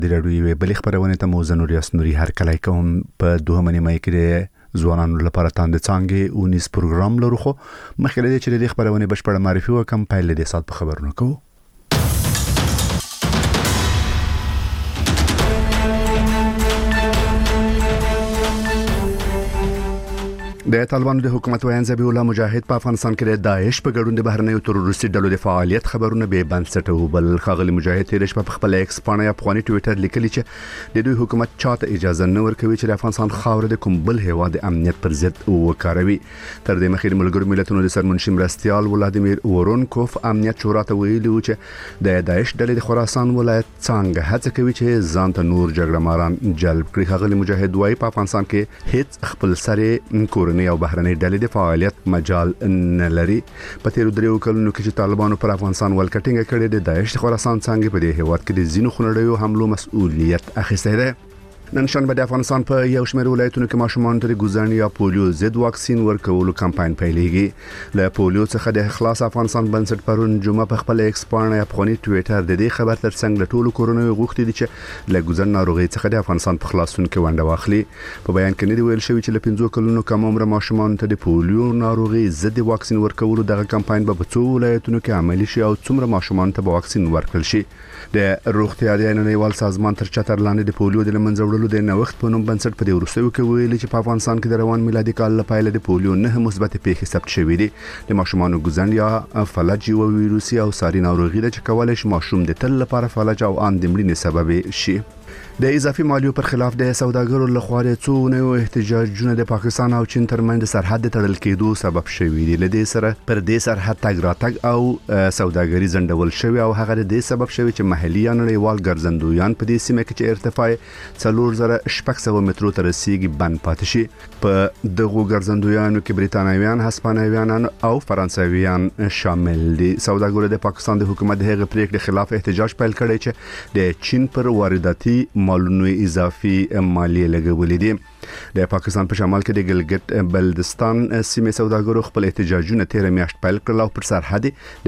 د راډیو بلې خبرونه ته مو زنور یاسنوري هر کله کوم په 2 مې کې ځوانانو لپاره تاند څنګه او نیس پروګرام لرو خو مخکې د چې د خبرونه بشپړ معرفي وکم پایله د سات په خبرونه کوو. د طالبانو د حکومت وایي ذبیح الله مجاهد په افغانستان کې د داعش په ګډون د بهرنیو تروریستي ډلو د فعالیت خبرونه به بنسټ بل خاغلی مجاهد تیرش په خپل ایکس پاڼه افغاني ټوئیټر لیکلی چې د دوی حکومت چاته اجازه نه ورکوي چې د افغانستان خاور د کوم بل هیواد امنیت پر ضد وکاروي. تر دې مخکې د ملګرو ملتونو د سرمنشي مرستيال ولادیمیر اورونکوف امنیت شورا ته ویلي و چې د داعش ډلې د خراسان ولایت څنګه هڅه کوي چې ځان ته نور جګړه ماران جلب کړي. خاغلی مجاهد وايي په افغانستان کې هیڅ خپل سره کورنۍ او بهرنۍ ډلې د فعالیت مجال نه لري. په تیر 3 کلونو کې چې طالبانو پر افغانستان ولکټینګ کړي د داعش خراسان څنګه په دې هیواد کې د زینو خنډیو حملو مسؤلیت اخیستی دی. نن شنبه د افغانستان په یو شمېر ولایتونو کې ماشومان ته د ګوزن یا پولیو ضد واکسین ورکولو کمپاین پیلېږي. له پولیو څخه د خلاص افغانستان بنسټ پرون جمعه په خپل ایکس پاڼه افغاني ټوئیټر د دې خبر ترڅنګ له ټولو کورونو غوښتي دي چې له ګوزن ناروغي څخه د افغانستان په خلاصون کې ونډه واخلي. په بیان کې نه دی ویل شوی چې له 5 کلونو کم عمر ماشومان ته د پولیو ناروغي ضد واکسین ورکولو دغه کمپاین به په څو ولایتونو کې عملي شي او څومره ماشومان ته واکسین ورکړل شي. د روغتیا د نړیوال سازمان تر چتر لاندې د پولیو د لمنځه وړلو د نوښت په نوم بنسټ په دې وروستیو کې ویلي چې په افغانستان کې د روان میلادي کال لپاره د پولیو 9 مثبت پیښې ثبت شوې دي. د ماشومانو ګوزن یا فلج یو ویروسي او ساري ناروغي ده چې کولای شي ماشوم د تل لپاره فلج او ان د مړینې سبب شي. د اضافي مالیو پر خلاف د سوداګرو لخوا د څو نوو احتجاجونه د پاکستان او چین ترمنځ سرحد تړل کېدو سبب شوي دي. لدې سره پر دې سرحد تګ راتګ او سوداګري زندول شوی او هغه د دې سبب شوی چې محلي یا نړیوال ګرځندویان په دې سیمه کې چې ارتفاع 4600 مترو ته رسیدي بند پاتې شي. په دغه ګرځندویانو کې بریتانویان، هسپانویان او فرانسویان شامل دي. سوداګرو د پاکستان د حکومت هغه پریکړې خلاف احتجاج پیل کړی چې د چین پر وارداتي مالونو اضافي مالیه لګولې دي. د پاکستان په شمال کې د ګلګت بلدستان سیمه سوداګرو خپل احتجاجونه 13 میاشت پیل کړل او پر سرحد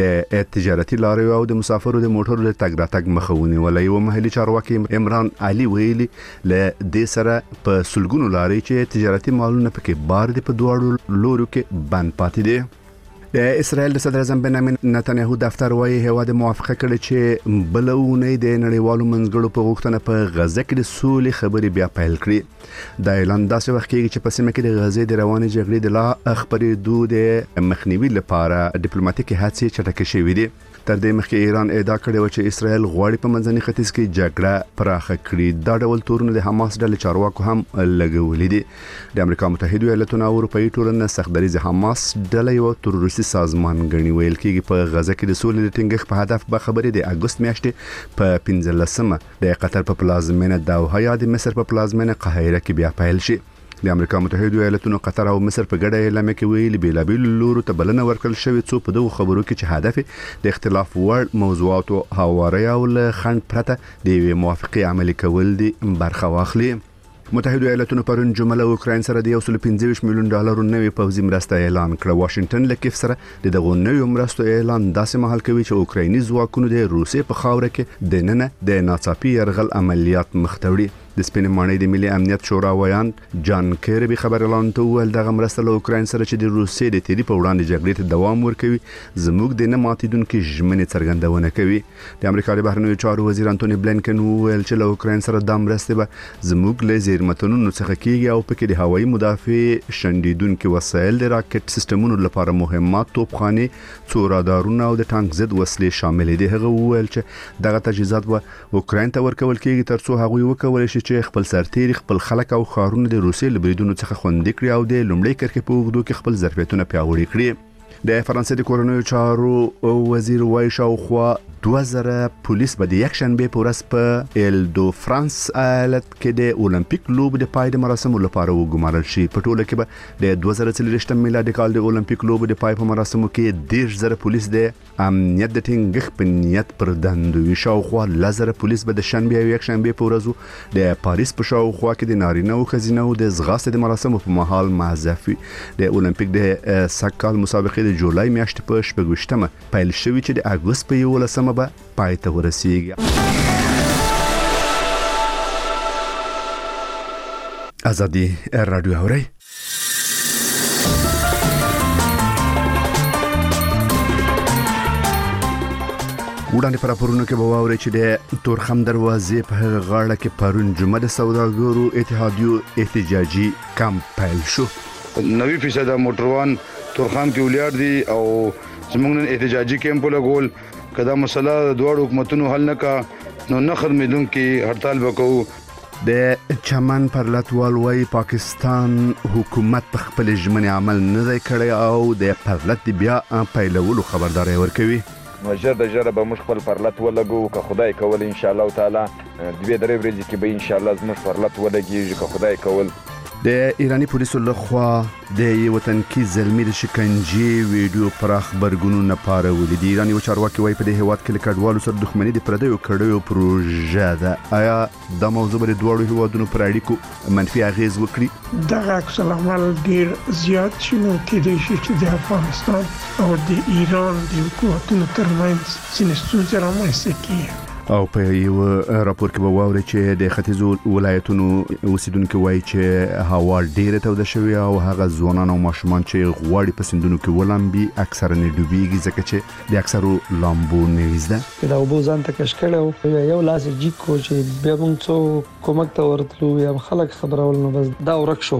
د تجارتي لارې او د مسافرو د موټرو د تګ راتګ مخاوني ولې و محلي چارواکي عمران علي ویلي له دې سره په سلګونو لارې چې تجارتي مالونه پکې بار دي په دوړو لورو کې بند پاتې دي. د اسرائیل د صدر اعظم بنیامین نتنیاهو دفتر وايي هوا د موافقه کړې چې بلونه د نړیوالو منځګړو په غوښتنه په غزه کې د سولې خبرې بیا پیل کړې. د اعلان داسې وخت کې چې په سیمه کې د غزې د روانې جګړې د لا خبرېدو د مخنیوي لپاره ډیپلوماټیکي هڅې چټکې شوې دي. تر دې مخکې ایران ادعا کړې و چې اسرائیل غواړي په منځني ختیځ کې جګړه پراخه کړي. دا ډول تورونه د حماس ډلې چارواکو هم لګولې دي. د امریکا متحده ایالاتونو او اروپאי ټولنه سختدریز حماس ډلې یو تروریستي سازمان غني ویل کېږي. په غزه کې د سولې د ټینګښت په هدف به خبرې د اگست میاشتې په 15مه د قطر په پلازمینه دوحه یا د مصر په پلازمینه قاهره کې بیا پیل شي. د امریکا متحده ایالاتونو قطر او مصر په ګډه اعلان کې ویلي بیلابیل لورو ته بلنه ورکړل شوې څو په دغه خبرو کې چې هدف د اختلاف وړ موضوعاتو هواري او خند پرته د موافقه عملي کول دي برخه واخلي. متحده ایالاتونو پرون جمعه له اوکراین سره د 125 میلیون ډالر نوې پوځي مرسته اعلان کړه. واشنگټن له کیف سره د دغه نوې مرستو اعلان داسې مهال کوي چې اوکرایني ځواکونو د روسیې په خاوره کې د نن د ناڅاپي يرغل عملیات مختوړي. د سپین ماڼۍ د ملي امنیت شورا ویان جان کیربي خبر اعلان ول دغه مرسته له اوکراین سره چې د روسیې د تیری په وړاندې جګړې ته دوام ورکوي زموږ د نه ماتیدونکو ژمنې څرګندونه کوي. د امریکا د بهرنیو چارو وزیر انټونی بلینکن ویل چې له اوکراین سره د مرستې به زموږ له زیرمتونو څخه کیږي او پکې د هوایي مدافع شندیدونکو وسایل د راکټ سیستمونو لپاره مهمات، توپخانه، څو رادارونه او د ټانک ضد وسلې شامل دي. هغه ویل چې دغه تجهیزات به اوکراین ته ورکول کیږي ترڅو هغه وکولای شي چې خپل سرتیري، خپل خلک او خارونه د روسیې لبریدونو څخه خوندي کړي او د لومړي کرښې په اوږدو کې خپل ظرفیتونه پیاوړي کړي. د فرانسې د کورنیو چارو وزیر وایي شاوخوا 2000 پولیس به د یک شنبه په ورځ په ایل دو فرانس ایالت کې د اولمپیک لوب د پای د مراسمو لپاره وګمارل شي. په ټوله کې به د 2023 میلادي کال د اولمپیک لوب د پای په مراسمو کې 10000 پولیس د امنیت د ټینګښت په نیت پر دندو وي. شاوخوا 1000 پولیس به د شنبه او یک شنبه په ورځو د پاریس په شاوخوا کې د نارینه او ښځینه د ځغاستې د مراسمو په مهال معزفي. د اولمپیک د سکال مسابقې د جولای میاشتې په 28مه پیل شوې چې د اگست په 11مه به پای ته ورسیږي. ازادي رادیو اوري وړاندې پر پرونو کې به واوري چې د تورخم دروازې په غاړه کې پرون جمعه د سوداګرو اتحادیو احتجاجي کمپ پیل شو. 90% موټروان تورخم کې ولیار دي او زموږ احتجاجي کمپ لګول کدا مسله د دوه حکومتونو حل نه کا نو نه خدمتون کې هړتال وکاو. د چمن پر لټوال وای پاکستان حکومت په خپل ژمنې عمل نه دی کړی او د پرلط بیا پیلولو خبرداري ورکوي. مجر د جره به مخ خپل پرلط ولګو که خدای کول ان شاء الله تعالی دوی درې ورځې کې به ان شاء الله زموږ پرلط ولګي که خدای کول. د ایرانی پولیسو لخوا د یو وطن کې زلمی د شکنجې ویډیو پر خبرګونو نه پارولې دي. ایرانی چارواکي وایي په دې هیواد کې کډوالو سره دښمنۍ د پردیو کړیو پروژه ده. آیا دا موضوع به د دوه هیوادونو پر اړیکو منفي اغیز وکړي؟ دغه عکس العمل ډیر زیات شنو کې د شي چې د افغانستان او د ایران د حکومتونو ترمنځ څه ستونزې رامنځته کیږي. او په یو راپور کې به واوري چې د ختیځو ولایتونو اوسیدونکو وایي چې هوا ډیره توده شوې او هغه ځوانان او ماشومان چې غواړي په سندونو کې ولامبي اکثره نه ډوبېږي ځکه چې د اکثرو لامبو نه وزده دا وبو ځان ته کشکړه یو لاس جی کو چې بیا موږ څو کومک ته ورتلو یا خلک خبرول نو بس دا ورک شو.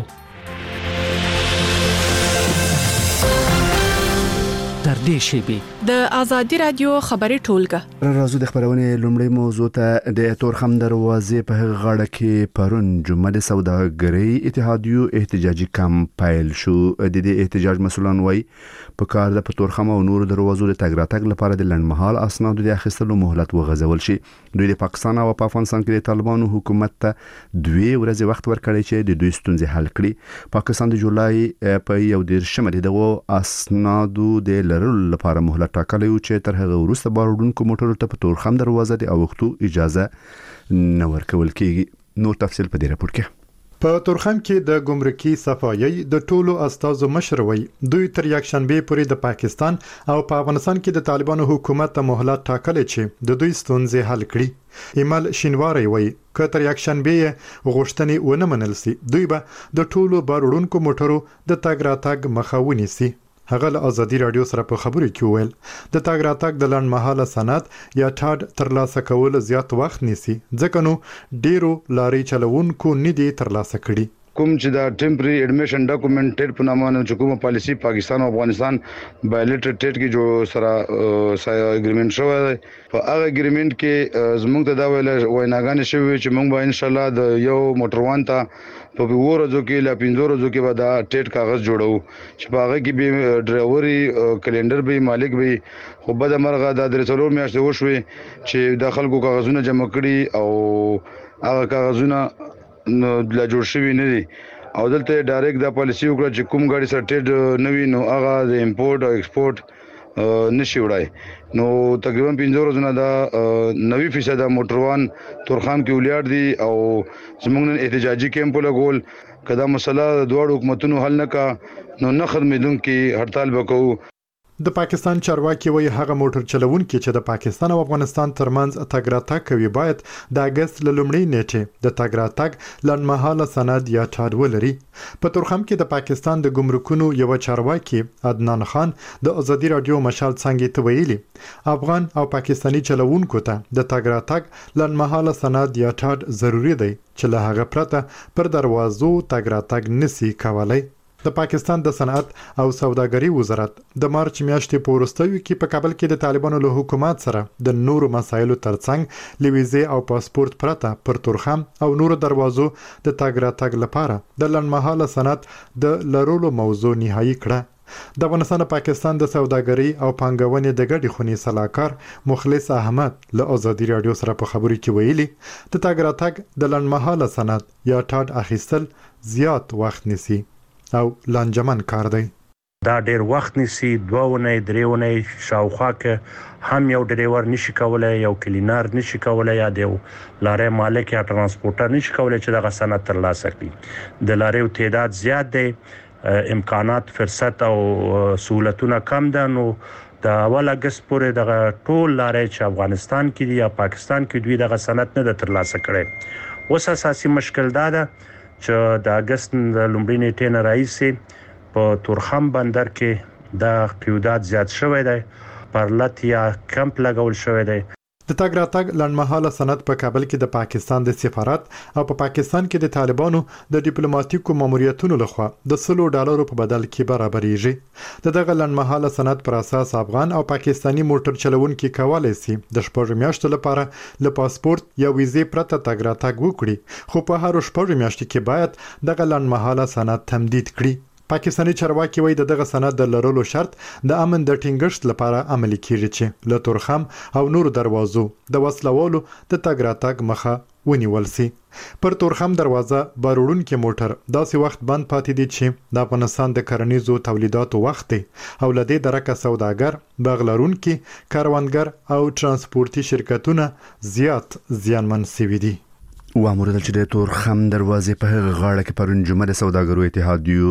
د ازادي رادیو خبري ټولګه راځو د خبرونه لومړی موضوع ته. د تورخم دروازې په غاړه کې پرون جمعه د سوداګرۍ اتحادیو احتجاجي کمپ پیل شو. د دې احتجاج مسولان وایي په کار د تورخم او نور دروازو د تګ راتګ لپاره د لنډمهال اسنادو د اخیستلو مهلت وغځول شي. دوی د پاکستان او افغانستان کې د طالبانو حکومت ته 2 ورځې وخت ورکړی چې د دوی ستونزې حل کړي. پاکستان د جولای په 11 دغه اسنادو د لپاره مهلت ټاکلی و چې تر هغه وروسته باروډونکو موټرو ته په تورخم دروازه د اوختو اجازه نه ورکول کیږي. نور تفصیل په دې راپور کې. په تورخم کې د ګمرکي صفایي د ټولو استازو مشروي دوی تر یکشنبه پورې د پاکستان او په افغانستان کې د طالبانو حکومت ته مهلت ټاکلی چې د دوی ستونزې حل کړي. ایمل شینواری وایي که تر یکشنبه غوښتنې ونه منل سي دوی به د ټولو باروډونکو موټرو د تګ راتګ مخه ونیسي. هغه له ازادي رادیو سره په خبرو کې وویل د تګ راتګ د لنډمهاله سند یا ټاډ ترلاسه کول زیات وخت نیسي ځکه نو ډیرو لاري چلوونکو نه دي ترلاسه کړي. کوم چې دا ټیمپرری اډمیشن ډاکومنټډ په نامه چې کومه پالیسی پاکستان او افغانستان بایلیټرل ټریډ کې جو سره اګریمنټ شوی دی په هغه اګریمنټ کې زموږ ته دا ویناګانې شوی چې موږ به ان شاء الله د یو موټروان ته په ورځو کې لا 15 ورځو کې به دا ټریډ کاغذ جوړو چې په هغه کې به ډرایوري کلندر به مالک به خو بد مرغه د 3 میاشتې وشوي چې د خلکو کاغذونه جمع کړي او هغه کاغذونه لا جوړ شوی نه دي او دلته ډایرکټ دا پالیسی وکړه چې کوم ګاډي سره ټریډ نوی نو هغه د امپورټ او ایکسپورټ نشي وړای. نو تقریبا 15 ورځې دا 90% موټروان تورخم کې ولیار دي او زموږ احتجاجي کمپ لګول کدا مسله د دوه حکومتونو حل نه کا نو نه خدمتون کې هړتال وکاو. د پاکستان چارواکي وایي هغه موټر چلوونکي چې د پاکستان او افغانستان ترمنځ تګ راتګ کوي باید د اگست لومړۍ نیټه د تګ راتګ لنډمهاله سند یا ټاډ ولري. په تورخم کې د پاکستان د ګمرکونو یو چارواکي عدنان خان د ازادي رادیو مشال څنګه ته ویلي افغان او پاکستاني چلوونکو ته د تګ راتګ لنډمهاله سند یا ټاډ ضروری دی چې له هغه پرته پر دروازو تګ راتګ نسی کولای. د پاکستان د صنعت او سوداګرۍ وزارت د مارچ میاشتې په وروستیو کې په کابل کې د طالبانو له حکومت سره د نورو مسایلو ترڅنګ لویزه او پاسپورت پرته پر تورخم او نورو دروازو د تګ راتګ لپاره د لنډمهاله صنعت د لرلو موضوع نهایی کړه. د افغانستان او پاکستان د سوداګرۍ او پانګونې د ګډې خونې صلاحکار مخلص احمد له ازادي رادیو سره په خبرو کې ویلي د تګ راتګ د لنډمهاله صنعت یا ټاډ اخیستل زیات وخت نیسي او لانجمن کار دی. دا ډیر وخت نیسي 2 ونې 3 ونې شاوخوا کې هم یو ډرایور نشي کولای یو کلینر نشي کولای یا دیو لارې مالک یا ترانسپورټر نشي کولای چې دغه سند ترلاسه کړي. د لارې تعداد زیات دی امکانات فرصت او سہولتونه کم ده نو د اول اگست پورې دغه ټول لارې چې افغانستان کې دي یا پاکستان کې دوی دغه سند نه ترلاسه کړي. اوس اساسي مشکل دا ده چې د اگست د لومړۍ نیټې نه راځي په تورخم بندر کې د قیودات زیات شوی دی، پرلط یا کمپ لګول شوی دی. د تګ راتګ لنډمهاله سند په کابل کې د پاکستان د سفارت او په پاکستان کې د طالبانو د ډیپلوماټیکو ماموریتونو لخوا د $100 په بدل کې برابرېږي. دغه لنډمهاله سند پر اساس افغان او پاکستانی موټر چلوونکي کولای شي د 6 میاشتو لپاره له پاسپورت یا ویزې پرته تګ راتګ وکړي، خو په هر 6 میاشتو کې باید دغه لنډمهاله سند تمدید کړي. پاکستانی چارواکي وایي دغه سند د لرلو شرط د امن د ټینګښت لپاره عملي کیږي چې له تورخم او نور دروازو د وسلوالو د تګ راتګ مخه ونیول سي. پر تورخم دروازه باروړونکي موټر داسې وخت بند پاتې دي چې د افغانستان د کرنیزو تولیداتو وخت دی او لدې درکه سوداګر، باغلرونکي، کاروانګر او ترانسپورتي شرکتونه زیات زیانمن شوي دي. وامور چې د تورخم دروازې په هغه غاړه کې پرون جمعه د سوداګرو اتحادیو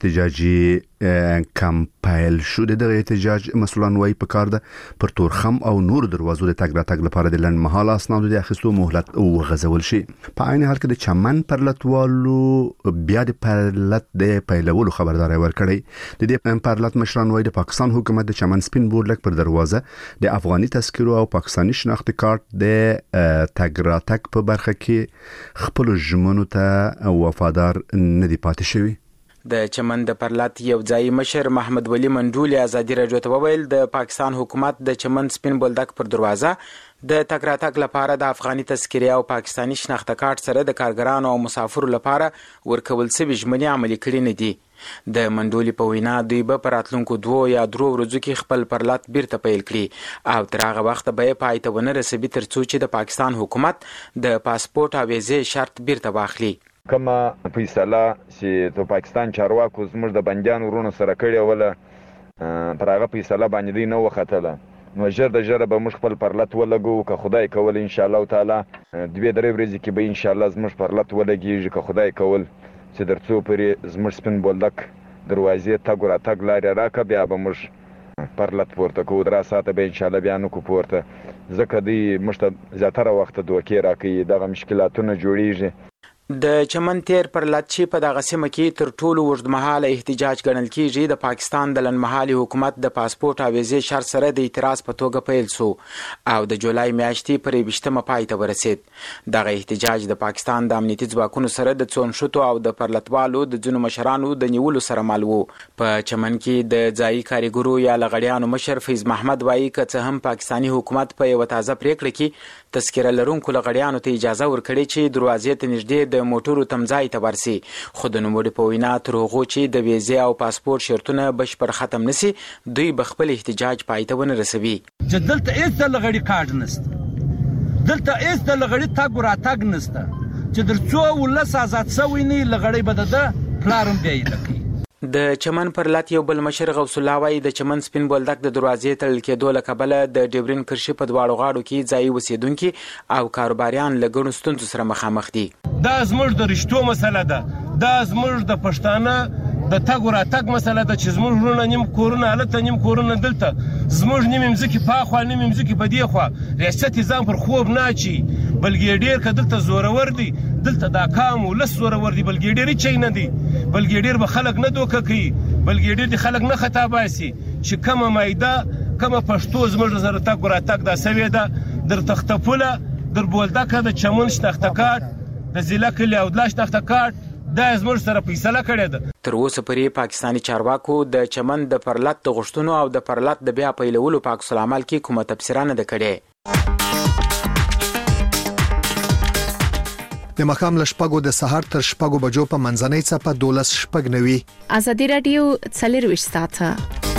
احتجاجي کمپایل شو. دغه احتجاج مسؤلان وايي په کار ده پر تورخم او نور دروازو د تګ راتګ لپاره د لنډمهاله اسنادو د اخیستو مهلت وغځول شي. په عین حال کې د چمن پرلتوالو بیا د پرلت د پیلولو خبرداري ورکړي. د دې پرلت مشران وايي د پاکستان حکومت د چمن سپین بورډ پر دروازه د افغاني تذکرو او پاکستانی شناخت کارت د تګ راتګ په برخه کې خپل ژمنو ته وفادار نه دي پاتې شوی. د چمن د پرلط یو ځای مشر محمد ولی منډول ازادي راډیو ته وویل د پاکستان حکومت د چمن سپین بولدک پر دروازه د تګ راتګ لپاره د افغاني تذکره او پاکستانی شناخت کارت سره د کارګرانو او مسافرو لپاره ورکول شوی ژمنې عملي کړې نه دي. د منډولي په وینا دوی به پر راتلونکو 2 یا 3 ورځو کې خپل پرلط بیرته پیل کړي او تر هغه وخت به پای ته ونه رسوي ترڅو چې د پاکستان حکومت د پاسپورت او ویزې شرط بیرته واخلي. کومه فیصله چې د پاکستان چارواکو زموږ د بندیان ورونو سره کړې وله پر هغه فیصله باندې دی نو وختله، نو ژر د ژره به موږ خپل پرلط ولګو که خدای کول ان شاء الله تعالی 2-3 ورځې کې به ان شاء الله زموږ پرلط ولګیږي که خدای کول چې درڅو پرې زموږ سپین بولدک دروازې تګ راتګ لارې راکړه بیا به موږ پرلط پورته کوو. 3 ساعته به ان شاء الله بیا نه کو پورته ځکه دوی موږ ته زیاتره وخت دوکې راکوي، دغه مشکلاتونه جوړیږي. د چمن تیر پرلط چې په دغه سیمه کې تر ټولو اوږدمهاله احتجاج ګڼل کېږي د پاکستان د لنډمهالي حکومت د پاسپورت او ویزې شرط سره د اعتراض په توګه پیل شو او د جولای میاشتې پر 20مه پای ته ورسید. دغه احتجاج د پاکستان د امنیتي ځواکونو سره د څونشتو او د پرلطوالو د ځینو مشرانو د نیولو سره مل وو. په چمن کې د ځایي کاریګرو یا لغړیانو مشر فیض محمد وایي که څه هم پاکستانی حکومت په یو تازه پریکړه کې تذکره لرونکو لغړیانو ته اجازه ورکړي چې دروازې ته نږدې د موټرو تمځای ته ورسي، خو د نوموړي په وینا تر هغو چې د ویزې او پاسپورت شرطونه بشپړ ختم نشي دوی به خپل احتجاج پای ته ونه رسوي. چې دلته هیڅ د لغړي کارت نشته، دلته هیڅ د لغړي تګ راتګ نشته، چې درڅو ولس آزاد شوی نه لغړي به د پلارم بیا یې لکي. د چمن پرلط یو بل مشر غوث الله وایي د چمن سپین بولدک د دروازې تړل کېدو له کبله د ډیورین کرښې په دواړو غاړو کې ځایي اوسېدونکي او کاروباریان له ګڼو ستونزو سره مخامخ دي. دا زموږ د رشتو مسله ده، دا زموږ د پښتانه د تګ راتګ مسله ده چې زموږ ورونه نیم کورونه هلته نیم کورونه دلته، زموږ نیم مځکې په خوا نیم مځکې په دې خوا، ریاست ځان پر خوب نه اچي، بلکې ډېر که دلته زورور دي، دلته دا کام ولس زورور دي، بلکې ډېر هېڅ شی نه دي، بلکې ډېر به خلک نه دوکه کوي، بلکې ډېر د خلک نه خطا باسي چې کومه مایده کومه پښتو زموږ سره تګ راتګ دا سوې ده، در تختپوله در بولدکه د چمن شناخته کارت د ضلع کلي او دلا شناخته کارت دا زموږ سره فیصله کړې ده. تر اوسه پورې پاکستانی چارواکو د چمن د پرلط د غوښتنو او د پرلط د بیا پیلولو په عکس العمل کې کومه تبصره نه ده کړې. د مخام لشپګو د سحر تر شپګو بجو په منځنۍ څپه 12:09 ازادي رادیو 24 ساعته.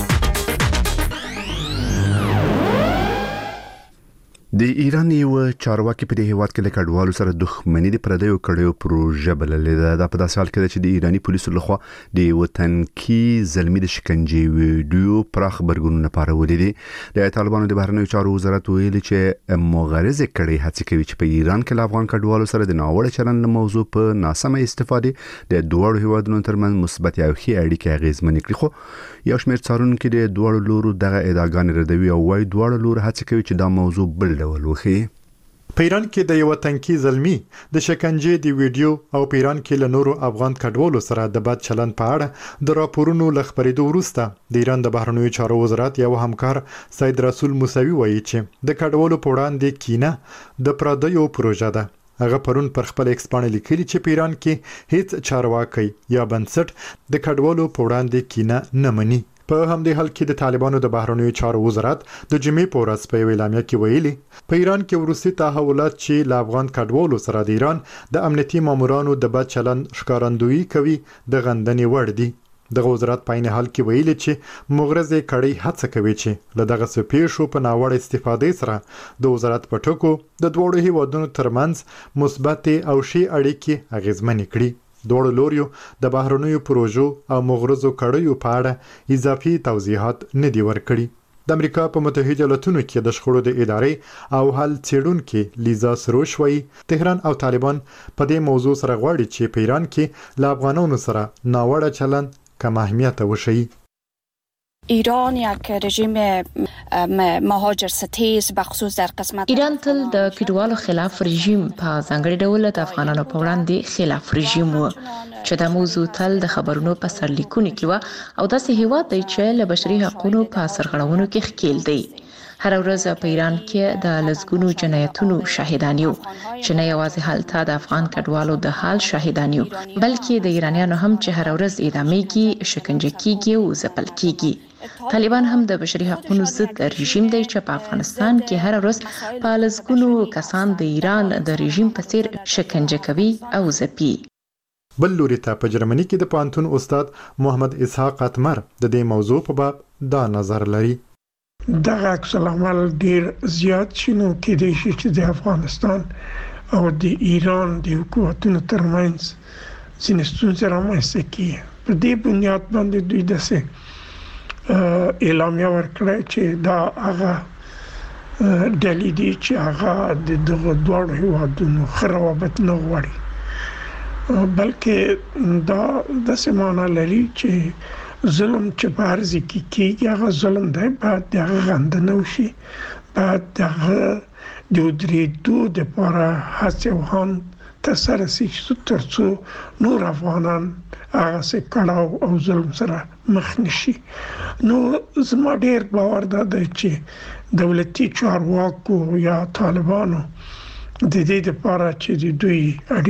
د ایران یو چارواکي په دې هیواد کې له کډوالو سره دښمنۍ د پردیو کړیو پروژه بللې ده. دا په داسې حال کې ده چې د ایرانی پولیسو لخوا د وطنکي زلمی د شکنجې ویډیو پراخ خبرګونونه پارولې دي. د طالبانو د بهرنیو چارو وزارت ویلي چې مغرضه کړي هڅه کوي چې په ایران کې له افغان کډوالو سره د ناوړه چلند موضوع په ناسمه استفاده د دوه هیوادونو ترمنځ مثبت او ښې اړیکې اغیزمنې کړي. خو یو شمېر څارونکو د دوه لورو دغه ادعاګانې ردوي او وايي دوه لورو هڅه کوي چې دا موضوع بل ډول وخی. په ایران کې د یو تنکي زلمی د شکنجې د ویډیو او په ایران کې له نورو افغان کډوالو سره د بد چلند په اړه د راپورونو له خبرېدو وروسته د ایران د بهرنیو چارو وزارت یو همکار سید رسول موسوي وایي چې د کډوالو په وړاندې کینه د پردیو پروژه ده. هغه پرون پر خپل ایکس باندې لیکلي چې په ایران کې هیڅ چارواکي یا بنسټ د کډوالو په وړاندې کینه نه مني. په همدې حال کې د طالبانو د بهرنیو چارو وزارت د جمعې په ورځ په یوه اعلامیه کې ویلي په ایران کې وروستي تحولات چې له افغان کډوالو سره د ایران د امنیتي مامورانو د بد چلند ښکارندویي کوي د غندنې وړ دي. دغه وزارت په عین حال کې ویلي چې مغرضې کړۍ هڅه کوي چې له دغه پیښو په ناوړه استفادې سره د وزارت په ټکو د دوړو هیوادونو ترمنځ مثبت او ښې اړیکې اغیزمنې کړي. دوړو لوریو د بهرنیو پروژو او مغرضو کړیو په اړه اضافي توضیحات نه دي ورکړي. د امریکا په متحده ایالاتونو کې د شخړو د ادارې او حل څېړونکې لیزا سروش وایي تهران او طالبان په دې موضوع سره غواړي چې په ایران کې له افغانانو سره ناوړه چلند کم اهمیت وشي. ایران یک رژیم مهاجر ستیز بخصوص در قسمت ایران تل د کډوالو خلاف رژیم په ځانګړي ډول د افغانانو په وړاندې خلاف رژیم و چې د موضوع تل د خبرونو په سرلیکونو کې و او داسې هیواد دی چې له بشري حقوقو په سرغړونو کې ښکیل دی. هر ورځ په ایران کې د لزګونو جنایتونو شاهدان یو چې نه یوازې هلته د افغان کډوالو د حال شاهدان یو بلکې د ایرانیانو هم چې هر ورځ اعدامېږي، شکنجه کیږي او ځپل کیږي. طالبان هم د بشري حقوقو ضد رژیم دی چې په افغانستان کې هر ورځ په لزګونو کسان د ایران د رژیم په څیر شکنجه کوي او ځپي. بل لوري ته په جرمني کې د پانتون استاد محمد اسحاق اتمر د دې موضوع په باب دا نظر لري. دغه عکس العمل ډیر زیات شنو کې د شي چې د افغانستان او د ایران د حکومتونو ترمنځ ځینې ستونزې رامنځته کیږي. په دې بنیاد باندې دوی داسې اعلامیه ورکړه چې دا هغه ډلې دي چې هغه د دغه دوه هیوادونو روابط نه غواړي بلکې دا داسې معنا لري چې ظلم چې په هر ځای کې کیږي هغه ظلم دی باید د هغه غندنه وشي، باید د هغه د ودرېدو دپاره هڅې او هاند ترسره شي تر څو نور افغانان هغسې کړاو او ظلم سره مخ نشي. نو زما ډېر باور دا دی چې دولتي چارواکو یا طالبانو د دې دپاره چې د دوی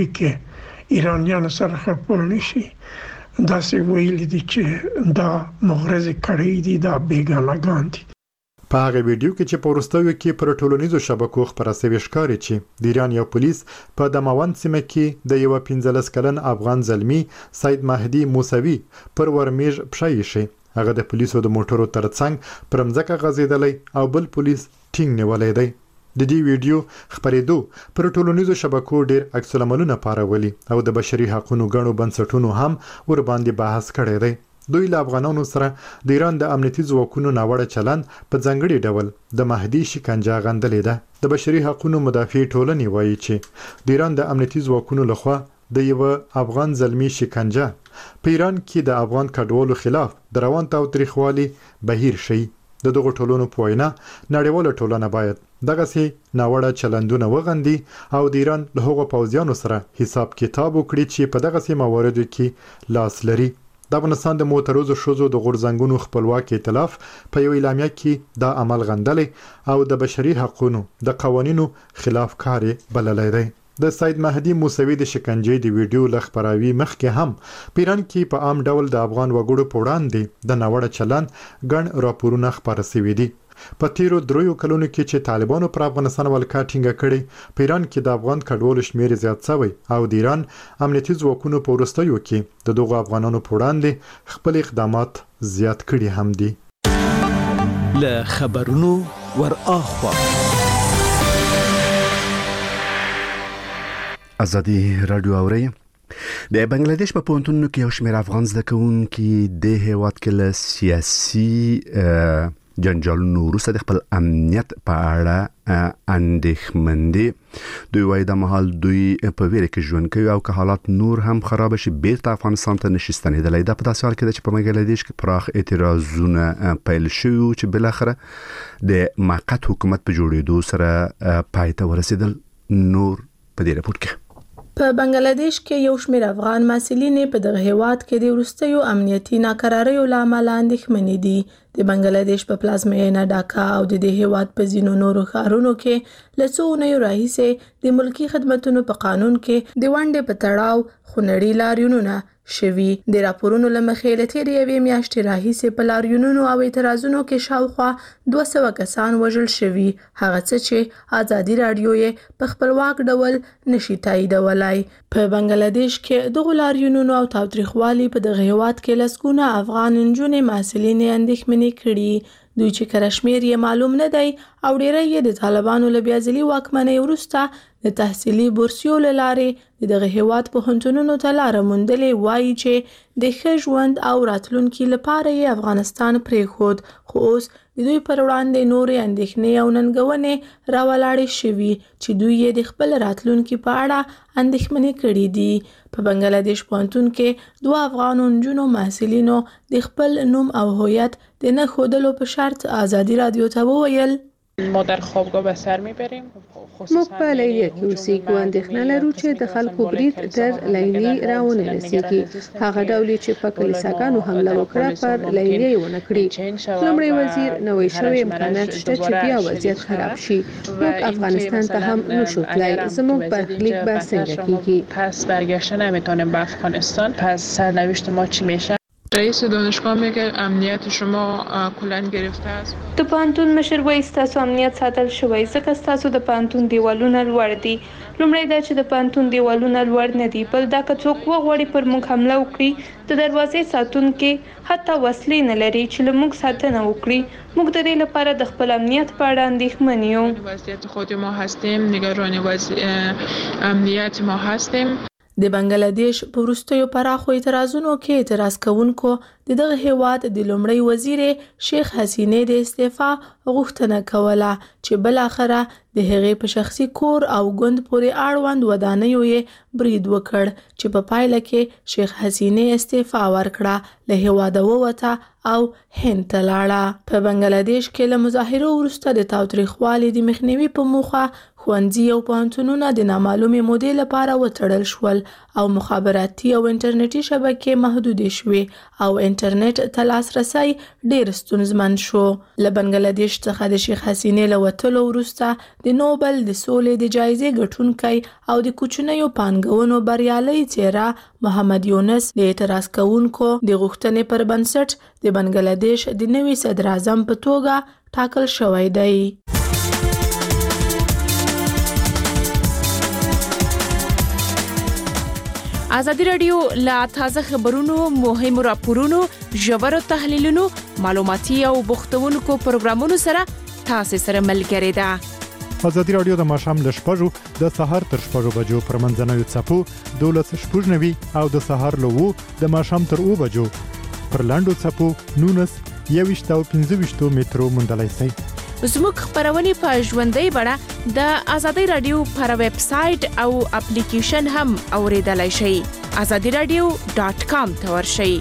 اړیکې ایرانیانو سره خرپول نشي داسې ویلي دي چې دا مغرضې کړۍ دي، دا بیګانهګان دي. په هغه ویډیو کې چې په وروستیو کې پر ټولنیزو شبکو خپاره شوی ښکاري چې د ایران یو پولیس په دماوند سیمه کې د یو 15 کلن افغان زلمی سید مهدی موسوي پر ورمیږ پښه ایښی. هغه د پولیسو د موټرو ترڅنګ پر مځکه غځېدلی او بل پولیس ټینګ نیولی دی. د دې ویډیو خبرېدو پر ټولنیزو شبکو ډېر عکس العملونه پارولي او د بشري حقوقو غړو بنسټونو هم ور باندې بحث کړی دی. دوی له افغانانو سره د ایران د امنیتي ځواکونو ناوړه چلند په ځانګړي ډول د مهدي شکنجه غندلې ده. د بشري حقوقو مدافع ټولنې وایي چې د ایران د امنیتي ځواکونو لخوا د یو افغان زلمی شکنجه په ایران کې د افغان کډوالو خلاف د روان تاوتریخوالي بهیر شي. د دغه ټولنو په وینا نړیواله ټولنه باید دغسې ناوړه چلندونه وغندي او د ایران له هغو پوځیانو سره حساب کتاب وکړي چې په دغسې مواردو کې لاس لري. د افغانستان د معترضو ښځو د غورځنګونو خپلواک ائتلاف په یو اعلامیه کې دا عمل غندلی او د بشري حقوقو د قوانینو خلاف کار بللی دی. د سید مهدی موسوي د شکنجې د ویډیو له خپراوي مخکې هم په ایران کې په عام ډول د افغان وګړو په وړاندې د ناوړه چلند ګڼ راپورونه خپاره شوي دي. په تیرو 3 کلونو کې چې طالبانو پر افغانستان ولکه ټینګه کړې په ایران کې د افغان کډوالو شمیر زیات شوی او د ایران امنیتي ځواکونو په وروستیو کې د دغو افغانانو په وړاندې خپل اقدامات زیات کړي هم دي. له خبرونو ور اخوا ازادي رادیو اوري. د بنگلاديش په پونتونو کې یو شمېر افغان زده کوونکي د هیواد کې له سیاسي جنجالونو وروسته د خپل امنیت په اړه اندېښمن دي. دوی وایي د مهال دوی په ویره کې ژوند کوي او که حالات نور هم خراب شي بیرته افغانستان ته نشي ستنېدلی. دا په داسې حال کې ده چې په بنګلاديش کې پراخ اعتراضونه پیل شوي چې بالاخره د موقت حکومت په جوړېدو سره پای ته ورسېدل. نور په دې راپور کې. په بنگلاديش کې یو شمېر افغان محصلین په دغه هیواد کې د وروستیو امنیتي ناکراریو له امله اندېښمنې دي. د بنگلاديش په پلازمینه ډاکا او د دې هیواد په ځینو نورو ښارونو کې له څو اونیو راهیسې د ملکي خدمتونو په قانون کې د ونډې په تړاو خونړي لاریونونه شوي. د راپورونو له مخې له تېرې یوې میاشتې راهیسې په لاریونونو او اعتراضونو کې شاوخوا 200 کسان وژل شوي، هغه څه چې ازادي راډیو یې په خپلواک ډول نشي تاییدولای. په بنگلاديش کې دغه لاریونونو او تاوتریخوالي په دغه هیواد کې لسګونه افغان نجونې محصلین اندېښمنې کړي. دوی چې کرشمیر یې معلوم نه دی او ډیری یې د طالبانو له بیازلي واکمنۍ وروسته د تحصیلي بورسیو له لارې دغه هیواد پوهنتونونو ته لاره موندلې وایي چې د ښه ژوند او راتلونکي لپاره یې افغانستان پرېښود، خو اوس د دوی پر وړاندې نورې اندېښنې او ننګونې راولاړې شوي چې دوی یې د خپل راتلونکي په اړه اندېښمنې کړي دي. په بنگلاديش پوهنتون کې 2 افغان نجونو محصلینو د خپل نوم او هویت د نه ښودلو په شرط ازادي رادیو ته وویل: ما در خوابگاه به سر میبریم. موږ په لیلیه کې اوسېږو. اندېښنه لرو چې د خلکو برید تر لیلیې راونه رسېږي. هغه ډول چې په کلیساګانو حمله وکړه پر لیلیه یې ونه کړي. لومړی وزیر نوی شوی امکانات شته چې بیا وضعیت خراب شي. موږ افغانستان ته هم نشو تلای. زموږ برخلیک به څنګه کیږي؟ پس برگشته نمیتونیم به افغانستان. پس سرنوشت ما چی میشه؟ رئیس دانشگاه میگه امنیت شما کلا گرفته است. د پانتون مشر وایي ستاسو امنیت ساتل شوی ځکه ستاسو د پانتون دیوالونه لوړ دي. لومړی دا چې د پانتون دیوالونه لوړ نه دي، بل دا که څوک وغواړي پر موږ حمله وکړي د دروازې ساتونکي حتی وسلې نه لري چې له موږ ساتنه وکړي. موږ د دې لپاره د خپل امنیت په اړه اندېښمن یو. وضعیت خود ما هستیم، نگران امنیت ما هستیم. د بنگلاديش په وروستیو پراخو اعتراضونو کې اعتراض کوونکو د دغه هیواد د لومړی وزیر شیخ حسینې د استعفا غوښتنه کوله چې بل اخره د هغې په شخصي کور او ګوند پورې اړوند ودانیو یې برید وکړ چې په پایله کې شیخ حسینې استعفا ورکړه، له هیواده ووته او هند ته لاړه. په بنگلاديش کې له مظاهرو وروسته د تاوتریخوالي د مخنیوي په موخه ښوونځي او پوهنتونونه د نامعلومې مودې لپاره وتړل شول او مخابراتي او انټرنیټي شبکې محدودې شوې او انټرنیټ ته لاسرسی ډېر ستونزمن شو. له بنگلاديش څخه د شیخ حسینې له وتلو وروسته د نوبل د سولې د جایزې ګټونکی او د کوچنیو پانګونو بریالۍ څېره محمد یونس د اعتراض کوونکو د غوښتنې پر بنسټ د بنگلاديش د نوي صدر اعظم په توګه ټاکل شوی دی. ازادي راډیو لا تازه خبرونو، مهمو راپورونو، ژورو تحلیلونو، معلوماتي او بوختونکو پروګرامونو سره تاسو سره ملګری ده. ازادي راډیو د ماښام ل 6:00 د سهار تر 6:00 بجو پر منځنوي څپو 12:90 او د سهار له 2 د ماښام تر 2 بجو پر لاندو څپو 19 او 15 مترو موندلای شئ. زموږ خبرونه په ژوندۍ بڼه د ازادي راډیو پر ویب سټ او اپلیکیشن هم اوریدلای شئ. azadiradio.com ته ورشئ.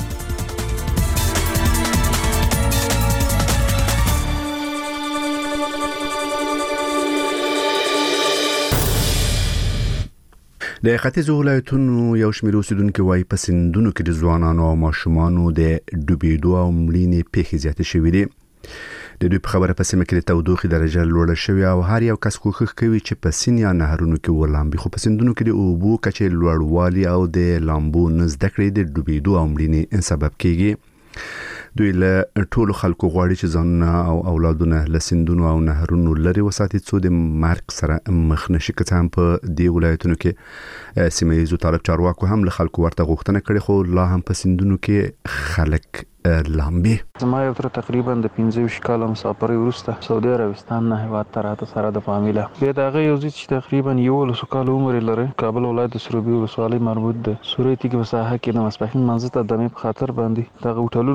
د ختیځ ولایتونو یو شمېر اوسیدونکو وايي په سیندونو کې د ځوانانو او ماشومانو د ډوبېدو او مړینې پیښې زیاتې شوې دي. د دوی په خبره په سیمه کې د تودوخې درجه لوړه شوې او هر یو کس کوښښ کوي چې په سیند یا نهرونو کې ولامبي، خو په سیندونو کې د اوبو کچې لوړوالي او د لامبو نه زده کړې د ډوبېدو او مړینې سبب کیږي. دوی له ټولو خلکو غواړي چې ځانونه او اولادونه له سیندونو او نهرونو لري وساتي څو د مرګ سره مخ نشي. که څه هم په دې ولایتونو کې سیمه ییزو طالب چارواکو هم له خلکو ورته غوښتنه کړې، خو لا هم په سیندونو کې خلک لامبي. زما یو تر تقریبا د 15 کال مسافر وروسته سعودي عربستان نه هیواد ته راته سره د فامیله به دغه یو چې تقریبا 11 کال عمر لري. کابل ولایت د سروبي ولسوالۍ مربوط ده. سوريتي کې مساحه کې د مسپخین منځ ته د مې په خاطر باندې دغه هوټلونو سره د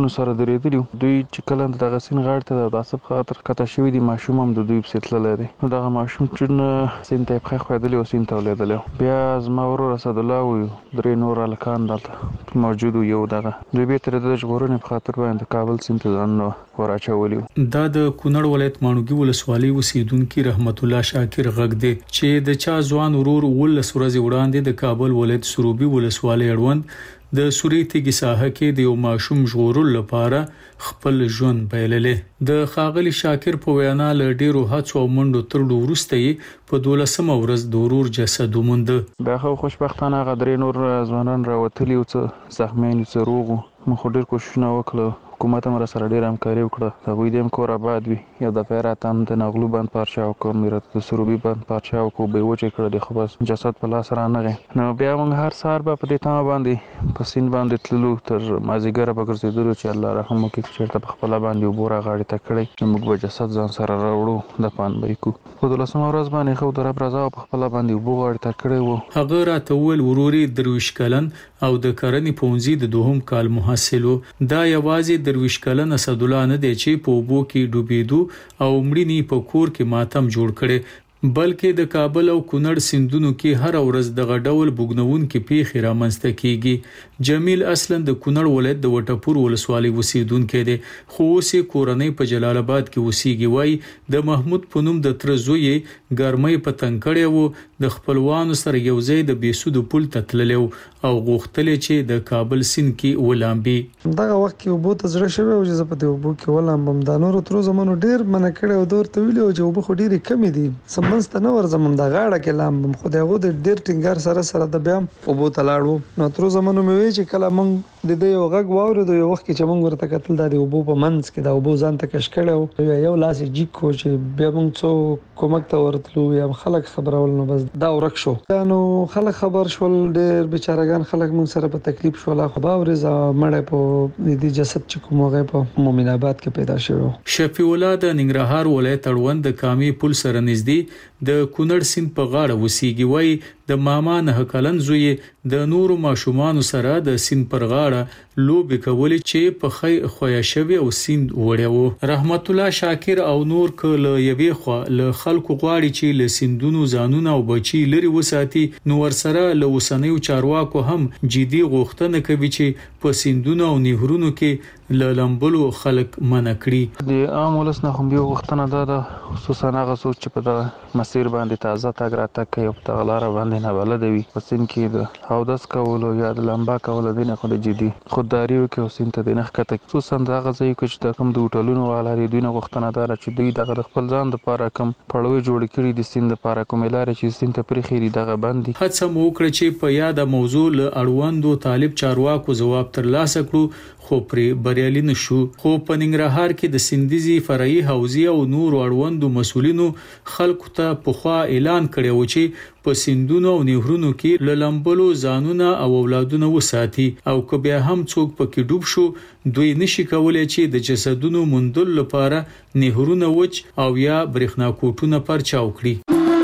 ودرېدلي دوی چې کله دغه سیند غاړې ته د عصب خاطر کته شوي دي ماشوم هم د دوی پسې تللی دی نو دغه ماشوم چې سیند ته یې پښې ښویېدلې او سیند ته ولوېدلی بیا زما ورور اسدالله و 3 نور هلکان دلته موجود یو دغه دوی بېرته د ژغورنې په خاطر باندې کابل سیند ته ځانونه وراچولي دا د کونړ ولایت ماڼوګي ولسوالۍ اوسیدونکي رحمت الله شاکر غږ دی چې د چا ځوان ورور 19 ورځې وړاندې د کابل ولایت سروبي ولسوالۍ اړوند د سورې تیږې ساحه کې د یو ماشوم ژغورلو لپاره خپل ژوند بایللې د خاغلی شاکر په وینا له ډیرو هڅو او منډو ترلو وروسته یې په 12مه ورځ د ورور جسد وموند. بیا خو خوشبختانه هغه 3 نور ځوانان راوتلي او څه زخمیان څه روغ مو خو ډیر کوششونه وکړل حکومت هم سره ډیر همکاري وکړه هغوی د کور آباد وي یو د پیرات هم د نغلو بند پارچا او میرات د سروبي بند پارچا او کو به وچه کړل خو بس جسد په لاس را نه نو بیا موږ هر سهار په دې تمه باندې په سین باندې تللو تر مازیګر به ګرځېدلو چې الله رحم وکړي چې په خپل باندې وبورا غاړي ته کړی چې موږ به جسد ځان سره راوړو د پان به کو په 12مه ورځ باندې خو د رب رضا په خپل باندې وبو غاړي ته کړی وو هغه راته ول وروري درویش کلن او د کرنې پونځي د دوهم کال محصلو دا یوازې درویش کلن اسدالله نه دی چې په اوبو کې ډوبېدو او مړینی په کور کې ماتم جوړ کړي بلکې د کابل او کونړ سیندونو کې هر ورځ د غډول بوګنون کې پیښې رامنځته کیږي. جمیل اصلا د کونړ ولایت د وټپور ولسوالۍ اوسیدونکی دی خو اوس کورنۍ په جلال آباد کې اوسېږي. وای د محمود په نوم د تر زوی ګرمۍ په تنګ کړی وو د خپلوانو سره یو ځای د بیسود پل ته تللی او غوښتل چې د کابل سیند کې ولامبي. دغه وخت کې وبو ته زړه شوی او چې په دې وبو کې ولامبم د نورو تر زمونو ډیر منع کړی او دور ته ویلو چې وبو خو ډیرې کمې دي منځ ته نه ورځم د غاړه کې لامبم خو دغه د ډیر ټینګار سره د بیا وبو ته لاړو نو تر زمونو مې وی چې کله مونږ د دې یو غږ واورېدو یو وخت کې چې مونږ ورته کتل د وبو په منځ کې د وبو ځان ته کش کړو یو لاس جیک کو چې بیا مونږ څو کومک ته ورتلو یا خلک خبرول نو بس دا ورک شو نو خلک خبر شول ډیر بیچارهګان خلک مونږ سره په تکلیف شول خو باورز مړ په دې جسد چې کومه په مومن آباد کې پیدا شوی. شفیع الله د ننګرهار ولایت اړوند د کامي پل سره نږدې د کونړ سیند په غاړه وسیږي. وای د ماما نه کلن زوی د نورو ماشومان سره د سیند پر غاړه لوبي کولې چې په خی خویا شوی او سیند وړیو. رحمت الله شاکر او نور کله یوې خو له خلکو غواړي چې له سیندونو ځانونه او بچي لري وساتي نو ور سره له وسنیو چارواکو هم جدي غوښتنه کوي چې په سیندونو او نهرونو کې له لمبلو خلک منع کړي. د عام ولس نه هم یو غوښتنه ده خصوصا هغه څوک چې په دغه مسیر باندې تازه تګ راتګ کوي او په دغه لاره باندې نه بلد وي په سیند کې د اودس کولو یا د لمبا کولو د نه خو د جدي خودداري وکړي او سیند ته د نه ښکته خصوصا هغه ځای کې چې د کوم د هوټلونو والا لري دوی نه غوښتنه ده چې دوی دغه خپل ځان لپاره کم پړوي جوړ کړي د سیند لپاره کوم لارې چې سیند ته پرې خېری دغه باندې هڅه مو وکړه چې په یاده موضوع له اړوندو طالب چارواکو جواب ترلاسه کړو خو پرې بریالي نشو. خو په ننګرهار کې د سندیزي فرعي حوزې او نور اړوندو مسولینو خلکو ته په خوا اعلان کړی و چې په سیندونو او نهرونو کې للمبلو ځانونه او اولادونه وساتي او که بیا هم څوک پکې ډوب شو دوی نشي کولای چې د جسدونو موندل لپاره نهرونه وچ او یا برېښنا کوټونه پرچاو کړي.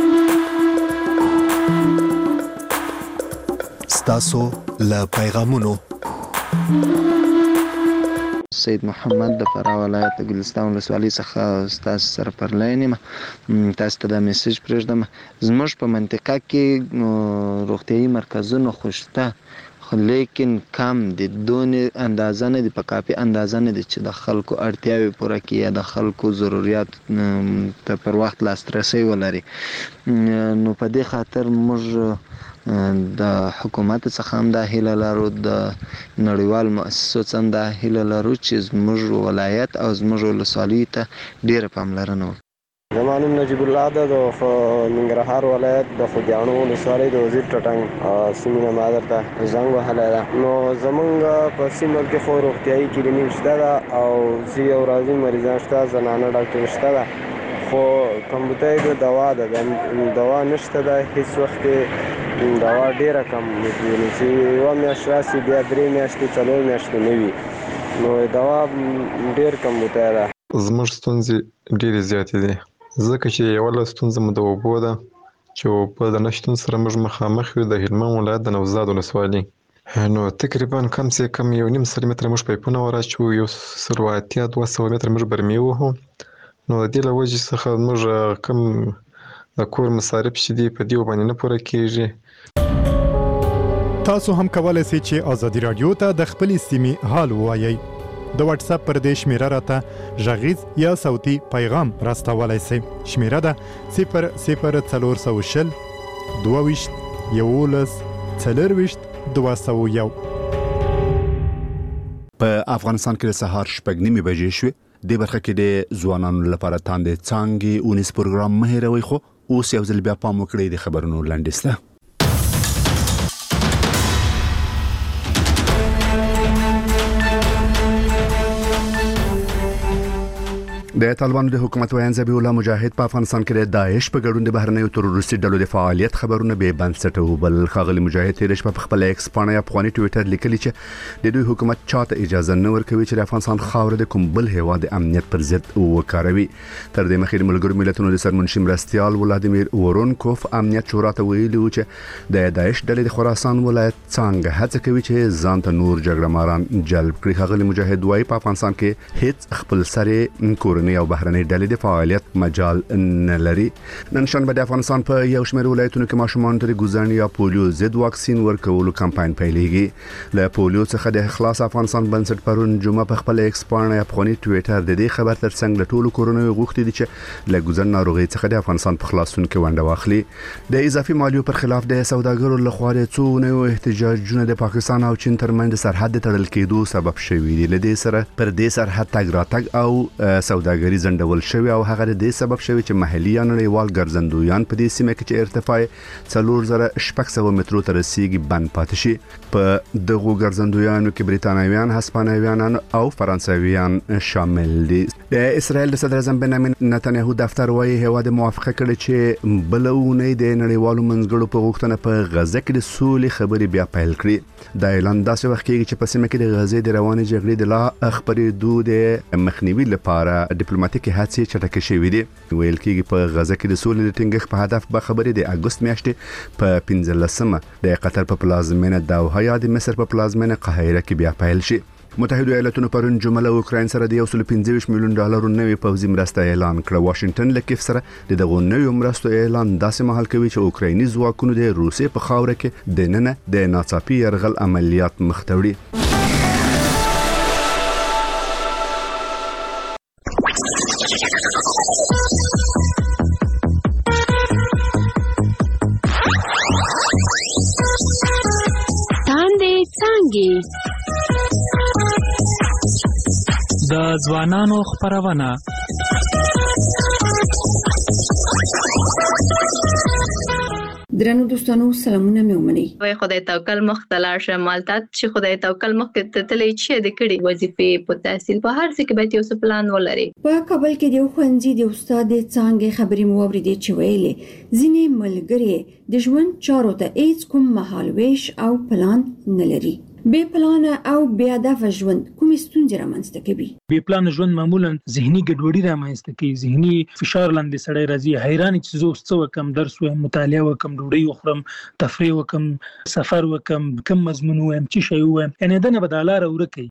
ستاسو له پیغامونو سید محمد د فراه ولایت ګلستان ولسوالۍ څخه تاسو سره پر لاین تاسو ته د میسج پرېږدم. زموږ په منطقه کې روغتیايي مرکزونه خو شته لیکن کم دي دون اندازه نه دي په کافي اندازه نه دي چې د خلکو اړتیاوې پوره کړي یا د خلکو ضرورت ته پر وخت لاسرسی ولري. نو په دې خاطر موږ د حکومت څخه هم د هیله لرو د نړیوال مؤسسو څخه د هیله لرو چې زموږ ولایت او زموږ ولسوالۍ ته ډیره پاملرنه وکړي. زما نوم نجیب الله ده د ننګرهار ولایت د خوږیاڼو ولسوالۍ د وزیر ټټنګ سیمې نه ما درته زنګ وهلی ده. نو زمونږ په سیمه کې خو روغتیایي کلینیک شته ده او ځي او راځي مریضان شته زنانه ډاکټر شته ده خو کمبودای د دوا ده دوا نشته ده هیڅ وخت دوا ډیره کم وي چې یوه میاشت راسي بیا 3 میاشتې 4 میاشتې نه وي نو دوا ډیر کمبودای ده. زموږ ستونزې ډیرې زیاتې دي ځکه چې یوه ستونزه مو د اوبو ده چې اوبه د نشتون سره موږ مخامخ یو د هلمند ولایت د نوزاد ولسوالۍ نو تقریبا کم سے کم 1.5 سل متره موږ پایپونه وراچو، 180-200 متره موږ برمې وهو. نو د دې له وجې څخه موږ کم د کور مصارف چې دي په دې باندې نه پوره کیږي. تاسو هم کولای شئ چې ازادي رادیو ته د خپلې سیمې حال ووایئ. د واتس اپ پر دې شمیره راته غږیز یا صوتي پیغام راستولای شئ. شمیره ده 00420 22 11 4 201. په افغانستان کې د سهار 6:30 بجې شوې. د برخه کې د ځوانانو لپاره تاندې څانګې اونیس پروګرام مه هېروئ، خو اوس یو ځل بیا پام وکړئ د خبرونو لنډیز ته. د طالبانو د حکومت ویان ذبیح الله مجاهد په افغانستان کې د داعش په ګډون د بهرنیو تروریستي ډلو د فعالیت خبرونه به بنسټه وبل. ښاغلي مجاهد تېر شپه په خپل ایکس پاڼه یا افغاني ټویټر لیکلي چې د دوی حکومت چاته اجازه نه ورکوي چې د افغانستان خاوره د کوم بل هیواد امنیت پر ضد وکاروي. تر دې مخکې د ملګرو ملتونو د سرمنشي مرستیال ولادیمیر وورونکوف امنیت شورا ته ویلي و چې د داعش ډلې د خراسان ولایت څنګه هڅه کوي چې ځان ته نور جګړه ماران جلب کړي. ښاغلي مجاهد وايي په افغانستان کې هیڅ خپل سره کورنۍ او بهرنۍ ډلې د فعالیت مجال نه لري. نن شنبه د افغانستان په یو شمېر ولایتونو کې ماشومان ته د ګوزن یا پولیو ضد واکسین ورکولو کمپاین پیلېږي. له پولیو څخه د خلاص افغانستان بنسټ پرون جمعه په خپل ایکس پاڼه افغاني ټویټر د دې خبر ترڅنګ له ټولو کورونو غوښتي دي چې له ګوزن ناروغي څخه د افغانستان په خلاصون کې ونډه واخلي. د اضافي مالیو پر خلاف د سوداګرو لخوا د څو نوو احتجاجونه د پاکستان او چین ترمنځ سرحد تړل کېدو سبب شوي دي. لدې سره پر دې سرحد تګ راتګ او سوداګري زندول شوی او هغه د سبب شوی چې محلي یا نړیوال ګرځندویان په دې سیمه کې چې ارتفاع 4600 مترو ته رسیدي بند پاتې شي. په دغه ګرځندویانو کې بریتانویان، هسپانویان او فرانسویان شامل دي. د اسرائیل د صدر اعظم بنیامین نتنیاهو دفتر وايي هیواد موافقه کړې چې بلونه د نړیوالو منځګړو په غوښتنه په غزه کې د سولې خبرې بیا پیل کړي. دا اعلان داسې وخت کېږي چې په سیمه کې د غزې د روانې جګړې د لا خبرېدو د مخنیوي لپاره ډیپلوماټیکي هڅې چټکې شوې دي. ویل کېږي په غزه کې د سولې د ټینګښت په هدف به خبرې د اګوست میاشتې په 15مه د قطر په پلازمینه دوحه یا د مصر په پلازمینه قاهره کې بیا پیل شي. متحده ایالاتونو پرون جمعه له اوکراین سره د $125 میلیون نوې پوځي مرسته اعلان کړه. واشنگټن له کیف سره د دغو نوې مرستو اعلان داسې مهال کوي چې اوکرایني ځواکونو د روسیې په خاوره کې د ننه د ناڅاپي یرغل عملیات مخ ته وړي. د ځوانانو خبرونه درنو دوستانو سلامونه مې ومني. وای خدای توکل مخ تلار شمالته چې خدای توکل مخ ته تلې چې د کړي وظیفې په تحصیل په هر څه کې به یو پلان ولري. په کابل کې د خوندې د استاد څنګه خبرې مو اوریدې چې ویلې ځینې ملګری د ژوند چارو ته هیڅ کوم مهالويش او پلان نه لري. بې پلان او بې هدف ژوند کومې ستونزې رامنځته کوي؟ بې پلان ژوند معمولا ذهني ګډوډي رامنځته کوي، ذهني فشار لاندې سړی راځي، حیران چې زه اوس څه وکم، درس وایم، مطالعه وکم، ډوډۍ وخورم، تفریح وکم، سفر وکم، کوم مضمون وایم، څه شی وایم، یعنی دنه به د لاره ورکه.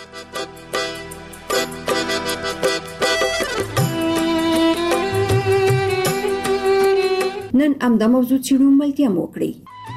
نن امدا موضوع چې ملتیا مو کړی.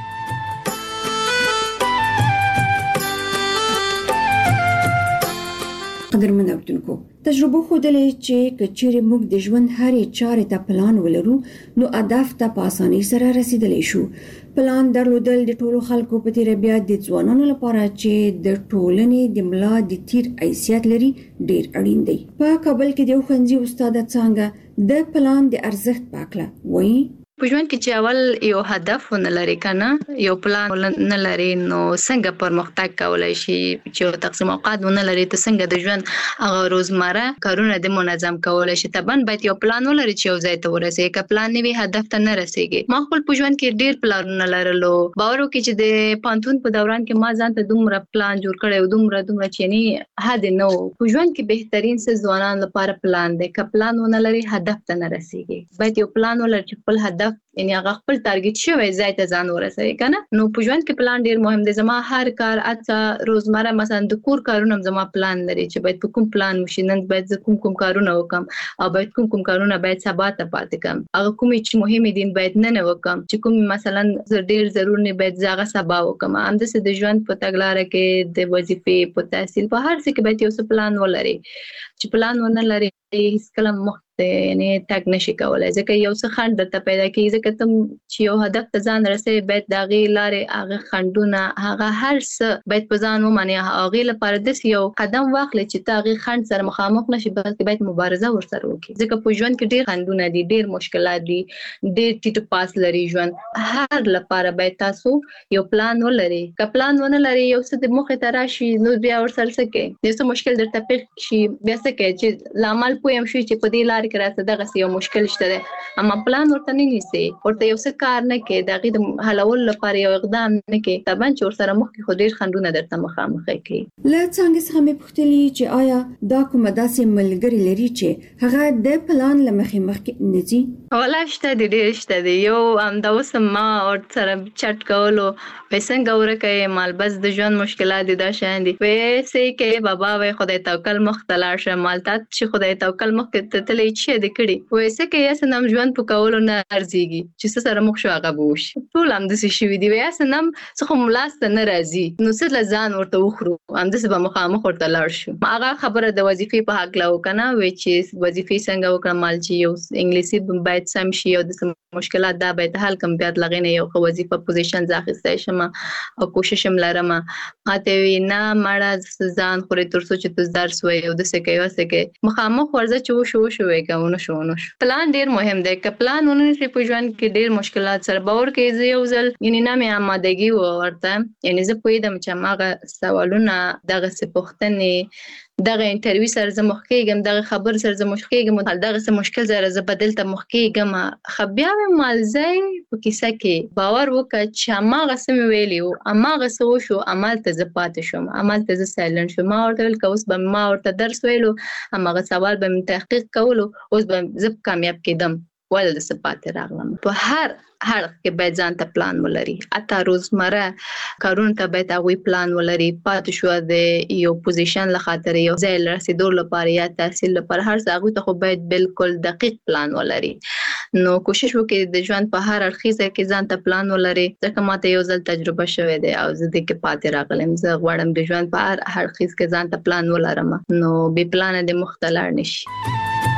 قدرمن اوردونکو، تجربه ښودلې چې کچېرې موږ د ژوند هرې چارې ته پلان ولرو نو هدف ته په اسانۍ سره رسیدلی شو. پلان درلودل د ټولو خلکو په تیر بیا د ځوانانو لپاره چې د ټولنې د ملا د تیر حیثیت لري ډیر اړین دی. په کابل کې د خوندې استاد څنګه د پلان د ارزښت پاکله وایي. په ژوند کې چې اول یو هدف نه لري کنه، یو پلان نه لري، نو څنګه پرمختګ کولای شي؟ چې تقسیم اوقات نه لري ته څنګه د ژوند هغه روزمره کارونه د منظم کولای شي؟ طبعا باید یو پلان ولري چې یو ځای ته ورسېږي. که پلان نه وي هدف ته نه رسېږي. ما خپل په ژوند کې ډیر پلانونه لرلو. باور وکړئ چې د پانتون په دوران کې ما ځان ته دومره پلان جوړ کړی او دومره چې نه حد نه و. په ژوند کې بهترین څه ځوانان لپاره پلان دی. که پلان ونه لري هدف ته نه رسېږي. باید یو پلان ولري چې خپل هدف هدف یعنی هغه خپل ټارګټ شوی ځای ته ځان ورسوي کنه. نو په ژوند کې پلان ډیر مهم دی. زما هر کار اته روزمره مثلا د کور کارونه زما پلان لري چې باید په کوم پلان وشي، نن باید کوم کارونه وکم او باید کوم کارونه باید سبا ته پاتې کم، هغه کوم چې مهمه دي باید نن وکم، چې کوم مثلا ډیر ضروري نه باید زغه سبا وکم. همداسې د ژوند په تګلارې کې د وظیفې په تحصیل په هر څه کې باید یو څه پلان ولري. چې پلان ونه لري هیڅ کله مخ یعنی تک نشي کولای، ځکه یو څه خند درته پیدا کیږي. ځکه ته چې یو هدف ته ځان رسوي باید د هغې لارې هغه خندونه هغه هر څه باید په ځان ومني. هغې لپاره داسې یو قدم واخلي چې ته هغې خند سره مخامخ نشي، بلکې باید مبارزه ورسره وکړي. ځکه په ژوند کې ډېر خندونه دي، ډېر مشکلات دي، ډېر ټیټ پاس لري ژوند. هر لپاره باید تاسو یو پلان ولري. که پلان ونه لري یو څه د مخې ته راشي نو بیا ورسره څه کوي، یو څه مشکل درته پیښ شي بیا څه کوي چې لامل پوه یم شي چې په دې لارې کې راته دغسې یو مشکل شته دی، اما پلان ورته نه نیسي، ورته یو څه کار نه کوي، د هغې د حلولو لپاره یو اقدام نه کوي، طبعا چې ورسره مخکې خو ډېر خنډونه درته مخامخ کوي. له څانګې څخه مې پوښتلي چې آیا دا کومه داسې ملګري لري چې هغه د پلان له مخکې نه ځي؟ والله شته دي، ډېر شته دي. یو همدا اوس ما ورسره چټ کولو وایي څنګه ورکوې مال بس د ژوند مشکلات دي دا شیان دي، وایي څه کوې بابا، وایي خدای توکل مخ ته لاړ شه، مال تا چې خدای توکل مخکې ته تللی چې دې کړي، وایي څه کوې هسې نم ژوند په کولو نه ارزېږي چې څه سره مخ شو هغه به وشي. ټول همداسې شوي دي، وایي هسې نم څه خو لاس ته نه راځي نو څه له ځان ورته وخورو، همداسې به مخامخ ورته لاړ شو. هغه خبره د وظیفې په هکله وکړه، وایي چې وظیفې څنګه وکړم، مال چې یو انګلیسي باید سم شي او د مشکلات دا باید حل کړم، بیا د هغې نه یو ښه وظیفه پوزیشن زه اخیستی شم او کوشش هم لرم. ماته وایي نه مړه ځان خورې تر څو چې ته درس وایې او داسې کوې هسې کوې، مخامخ ورځه چې وشو وایي که ونه شو. پلان ډېر مهم دی، که پلان ونه نیسې په ژوند کې ډېر مشکلات سره باور کوي. زه یو ځل یعنې نه مې آمادګي وه ورته، یعنې زه پوهېدم چې هماغه سوالونه دغسې پوښتنې دغه انټرویو سره زه مخ کېږم، دغه خبر سره زه مخ کېږم، دغسې مشکل سره زه به دلته مخ کېږم. خو بیا مې مالځی په کیسه کې باور وکړه چې هماغسې مې ویلي وو، هماغسې وشو، همالته زه پاتې شوم، همالته زه سایلنټ شوم. ما ورته ویل که اوس به ما ورته درس ویلو، هماغه سوال به مې تحقیق کولو، اوس به زه کامیاب کېدم، ولې داسې پاتې راغلم. په هر اړخ کې باید ځان ته پلان ولري، حتی روزمره کارونو ته باید هغوی پلان ولري. پاتې شوه د یو پوزیشن له خاطر یو ځای له رسېدو لپاره یا تحصیل لپاره، هر څه هغوی ته خو باید بالکل دقیق پلان ولري. نو کوشش وکړئ د ژوند په هر اړخیزه کې ځان ته پلان ولري، ځکه ماته یو ځل تجربه شوې دی او زه دې کې پاتې راغلم. زه غواړم د ژوند په هر اړخیز کې ځان ته پلان ولرم، نو بې پلانه دې مخ ته لاړ نشي.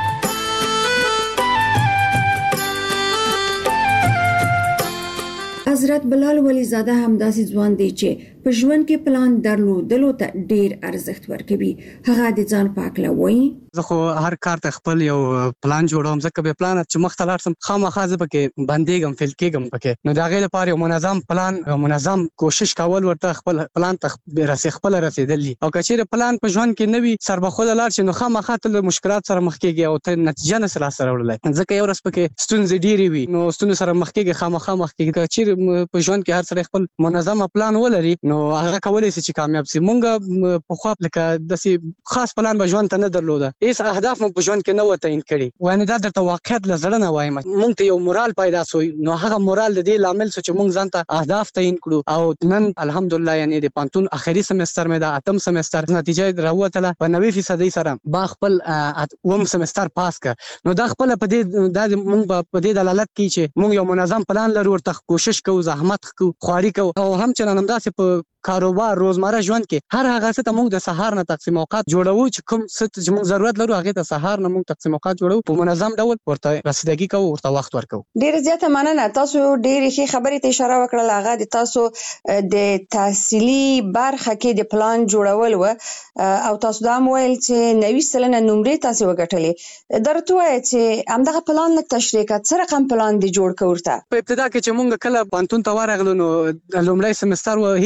حضرت بلال ولی زاده هم داسې ځوان دی چې په ژوند کې پلان درلودلو ته ډیر ارزښت ورکوي. هغه د ځان په هکله وایي زه خو هر کار ته خپل یو پلان جوړوم، ځکه بې پلانه چې مخ ته لاړ شم خامخا زه پکې بندېږم، فیل کېږم پکې. نو د هغې لپاره یو منظم پلان، منظم کوشش کول ورته خپل پلان ته خپله رسېدل دي. او که چېرې پلان په ژوند کې نه وي سربخوده لاړ شي نو خامخا ته له مشکلات سره مخ کېږي او ته نتیجه نسې لاسته راوړلی، ځکه یو ورځ پکې ستونزې ډېرې وي نو ستونزو سره مخ کېږي، خامخا مخ کېږي. که چېرې په ژوند کې هر سړی خپل منظمه پلان ولري نو هغه کولی شي چې کامیاب شي. مونږ پخوا لکه داسې خاص پلان به ژوند ته نه درلوده، هېڅ اهداف مو په ژوند کې نه وه تعین کړي. وایي دا درته واقعیت له زړه نه وایم، مونږ ته یو مورال پیدا شو، نو هغه مورال د دې لامل شو چې مونږ ځان ته اهداف تعین کړو. او نن الحمدلله یعنی د پانتون اخري سمستر مې د 8م سمستر نتیجه راووتله په 90% سره، با خپل 8م سمستر پاس کړ. نو دا خپله په دې دا مونږ په دې دلالت کوي چې مونږ یو منظم پلان لرو، ورته کوشش کوو، زحمت کوو، خواري کوو. او هم چې همداسې په کاروبار روزمره ژوند کې هر هغه څه ته موږ د سهار نه تقسیم اوقات جوړوو چې کوم څه چې موږ ضرورت لرو هغې ته سهار نه موږ تقسیم اوقات جوړوو، په منظم ډول ورته رسیدګي کوو، ورته وخت ورکوو. ډېره زیاته مننه. تاسو ډېرې ښې خبرې ته اشاره وکړله. هغه د تاسو د تحصیلي برخه کې د پلان جوړول و او تاسو دا هم ویل چې 90% نمرې تاسې وګټلې. درته ووایه چې همدغه پلان لږ تشریح کړه، څه رقم پلان دې جوړ کړ ورته؟ په ابتدا کې چې موږ کله پوهنتون ته ورغلو نو لومړی سمستر و، هېڅ داسې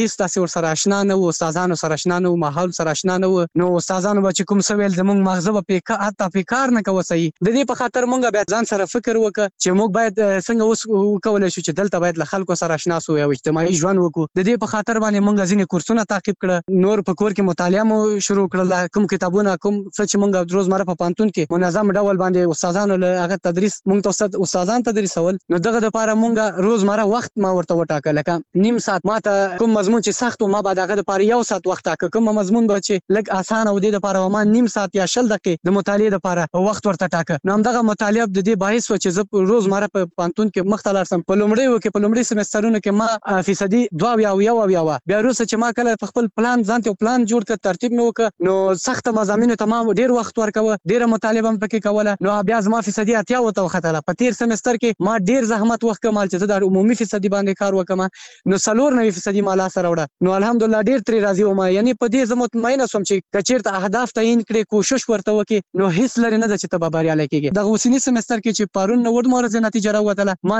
سره آشنا نه وو، استادانو سره آشنا نه وو، ماحول سره آشنا نه وو. نو استادانو به چې کوم څه ویل زموږ مغزه به حتی په کار نه کوه صحیح. د دې په خاطر مونږ بیا ځان سره فکر وکړ چې موږ باید څنګه اوس وکولای شو چې دلته باید له خلکو سره آشنا سو او اجتماعي ژوند وکړو. د دې په خاطر باندې مونږ ځینې کورسونه تعقیب کړه، نور په کور کې مطالعه مو شروع کړل، کوم کتابونه کوم څه چې مونږ روزمره په پانتون کې منظم ډول باندې استادانو له هغه تدریس مونږ ته استادان تدریسول. نو دغه لپاره مونږ روزمره وخت ما ورته وټاکل، لکه نیم ساعت ماته کوم مضمون چې سخت و ما بعد هغه لپاره یو ساعت وخت ټاکه، کوم مضمون به چې لږ اسانه و دې لپاره ما نیم ساعت یا 20 دقیقې د مطالعې لپاره وخت ورته ټاکه. نو همدغه مطالعه د دې باعث و چې زه روزمره په پانتون کې مخ ته لاړ سم. په لومړي سمسترونو کې ما فیصدي 2 یا 1 بیا وروسته چې ما کله په خپل پلان ځان ته پلان جوړ کړ، ترتیب مې وکړ، نو سخت مضامینو ته ما ډیر وخت ورکوه، ډیره مطالعه هم پکې کوله. نو بیا زما فیصدي 80 وته وختله. په تیر سمستر کې ما ډیر زحمت وکړ مال چې د عمومي فیصدي باندې کار وکم، نو 94% ما لاس راوړه. نو الحمدلله ډیر تری راضي وم. یعنی په دې زه مطمئنه سوم چې کچیرته اهداف تعیین کړي، کوشش ورته وکړي، نو هیڅ لري نه ده چې ته به بریالی کېږي. دغه اوسني سمستر کې چې پرون نوړ مورزه نتیجه راوتله، ما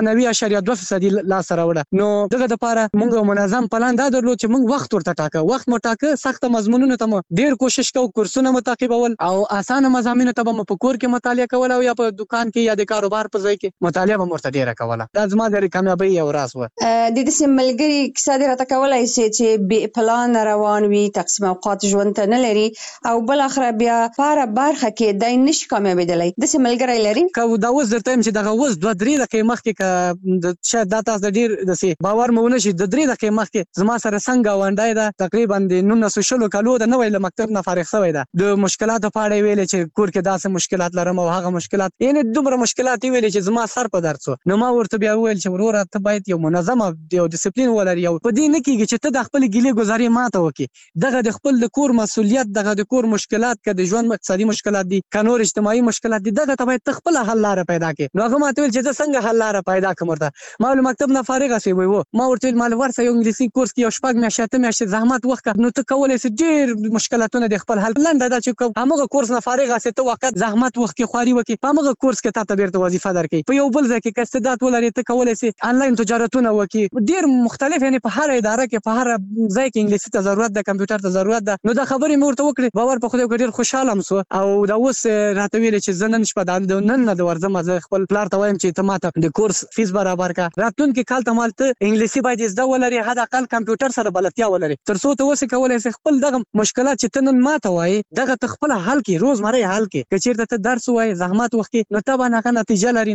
90.2% لاس راوړه. نو دغه لپاره موږ منظم پلان دا درلود چې موږ وخت ورته ټاکه، وخت مو ټاکه، سخت مضمونونو ته مو ډیر کوشش کوو، کورسونه مو تعقیبول او اسانه مضامینو ته مو په کور کې مطالعه کول او یا په دکان کې یا د کاروبار په ځای کې مطالعه به مرته ډیره کوله. دا زما د کامیابی یو راز و. د دې ملګری کیسه دې راته کولای شي چې بې پلان روان وي، تقسیم اوقات ژوند ته نه لري او بل اخر بیا پاره برخه کې دای نش کامیابیدلی. د ملګری لري که دا اوس درته چې دغه اوس 2-3 دقیقې مخکې شاید دا تاسو د ډیر د باور مو نشي، د 3 دقیقې مخکې زما سره څنګه وانډای ده تقریبا د 1900 کالو د نوې له مکتب نه فارغ شوی ده. د مشکلاتو په اړه ویل چې کور کې داسې مشکلات لرم او هغه مشکلات یعنی دومره مشکلات ویل چې زما سر په درد شو. نو ما ورته بیا ویل چې وروره ته باید یو منظم او ډیسپلین ولري، او په دې نه کېږي چې ته د خپل ګیلې گزارې ماته وکړي. دغه د خپل د کور مسؤلیت، دغه د کور مشکلات، که د ژوند اقتصادي مشکلات دي، که نور اجتماعي مشکلات دي، دغه ته باید ته خپل حل لاره پیدا کړې. نو هغه ماته ویل چې زه څنګه حل لاره پیدا کړم. ورته ما له مکتب نه فارغ شوی و، ما ورته ویل مال ورسه یو انګلیسي کورس کې یو 6 میاشتې 8 میاشتې زحمت وکړه، نو ته کولای شې ډېر مشکلاتونه د خپل حل لنډه دا چې هغه کورس نه فارغ شې ته وخت زحمت وکړې، خواري وکړې، په هغه کورس کې تاسو بیرته وظیفه درکې. په یو بل ځای کې استعداد ولري ته کولای شې انلاین تجارتونه وکړې، ډېر مختلف یعنی په هر اداره کې په هر ځای کې انګلیسي ته ضرورت ده، کمپیوټر ته ضرورت ده. نو دا خبرې مې ورته وکړې، باور په خدای ډېر خوشاله ام سو. او دا اوس راته ویل چې زه نن شپه نن نه د ورځم، زه خپل پلار ته وایم چې ته ماته د کورس فیس برابر کړه، راتلونکي کال ته مال ته انګلیسي باید زده ولري، حد اقل کمپیوټر سره بلدتیا ولري، تر څو ته اوس کولای شې خپل دغه مشکلات چې ته نن ماته وایي دغه ته خپل حل کړي، روزمره حل کړي. که چیرته ته درس وایي زحمت وکړي، نو ته به هغه نتیجه لري.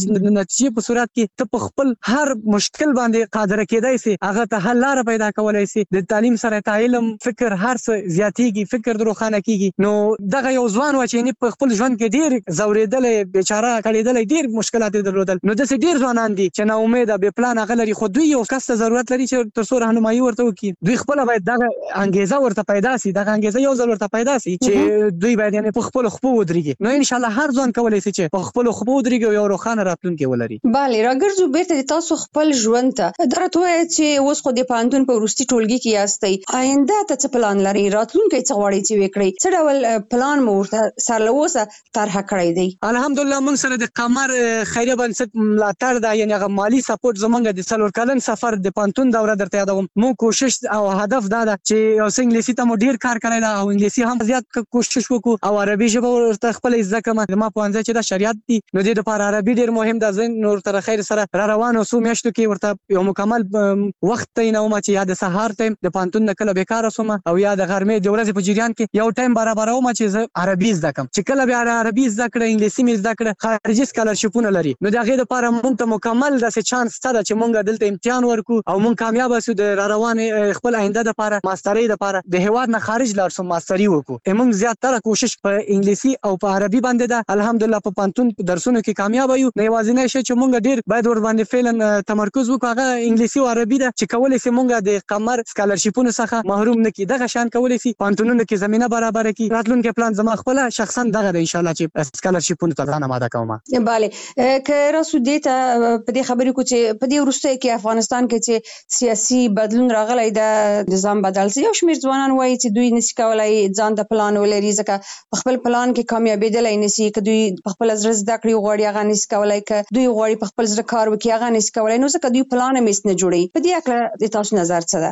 نتیجې په صورت کې ته په خپل هر مشکل باندې قادر کېدای شي، هغه ته حل لاره پیدا کولای شي. د تعلیم سره علم، فکر، هر څه زیاتېږي، فکر د روښانه کېږي. نو دغه یو ځوان و چې په خپل ژوند کې ډېر زورېدلی، بیچاره کړېدلی، ډېر مشکلات یې درلودل. نو داسې ډېر ځوانان دي چې ناامیده بې پلان هغه لري، خو دوی یو کس ته ضرورت لري چې تر څو راهنمایي ورته وکړي. دوی خپله باید دغه انګېزه ورته پیدا شي، دغه انګېزه یو ځل ورته پیدا شي چې دوی باید یعنې په خپلو خپو ودرېږي. نو انشاءالله هر ځوان کولی شي چې په خپلو خپو ودرېږي او یو روښانه راتلونکی ولري. بله، راګرځو بیرته د تاسو خپل ژوند ته. دا راته ووایه چې اوس خو د پوهنتون په وروستي ټولګي کې یاستئ، آینده ته څه پلان لرئ؟ راتلونکی څه غواړئ چې وکړئ؟ څه ډول پلان مو ورته سر له اوسه طرحه کړی دی؟ الحمدلله موږ سره د قمر خیریه بنسټ ملاتړ ده، یعنې هغه مالي سپورټ زموږ د 4 کلن سفر د پوهنتون دوره درته یادوم. موږ کوشش او هدف دا ده چې یو څه انګلیسي ته مو ډېر کار کړی ده او انګلیسي هم زیات کوشش وکړو او عربي ژبه ورته خپله زده کړم. زما پوهنځی چې دا شریعت دي، نو دې دپاره عربي ډېر مهم ده. زه نور تر خیر سره را روانو څو میاشتو کې ورته یو مکمل وخت تعینوم چې یا د سهار ټایم د پوهنتون نه کله بیکاره شوم او یا د غرمې د ورځې په جریان کې یو ټایم برابروم چې زه عربي زده کړم. چې کله بیا عربي زده کړه، انګلیسي مې زده کړه، خارجي سکالرشیپونه لري، نو د هغې دپاره موږ ته مکمل داسې چانس شته ده چې موږ دلته امتحان ورکړو او موږ کامیابه شو د را روانې خپل آینده دپاره، ماسترۍ دپاره د هېواد نه خارج لاړ شو، ماستري وکړو. موږ زیاتره کوشش په انګلیسي او په عربي باندې ده. الحمدلله په پوهنتون په درسونو کې کامیابه یو. نو یوازینی شی چې موږ ډېر باید ور باندې فعلا تمرکز وکړو هغه انګلیسي او عربي ده چې کولی شي موږ د قمر سکالرشیپونو څخه محروم نه کړي. دغه شان کولی شي پوهنتونونو کې زمینه برابره کړي. راتلونکی پلان زما خپله شخصا دغه ده انشاءالله چې سکالرشیپونو ته ځان آماده کوم. بله، که راسو دې ته په دې خبرې کو چې په دې وروستیو کې افغانستان کې چې سیاسي بدلون راغلی ده، نظام بدل شي، یو شمېر ځوانان وایي چې دوی نشي کولای ځان ته پلان ولري، ځکه په خپل پلان کې کامیابېدلی نشي. که دوی په خپله زړه زده کړې غواړي هغه نشي کولای، که دوی غواړي په خپل زړه کار وکړي هغه نشي کولای، نو ځکه دوی پلان هم هېڅ نه جوړوي. په دې هکله د تاسو نظر څه ده؟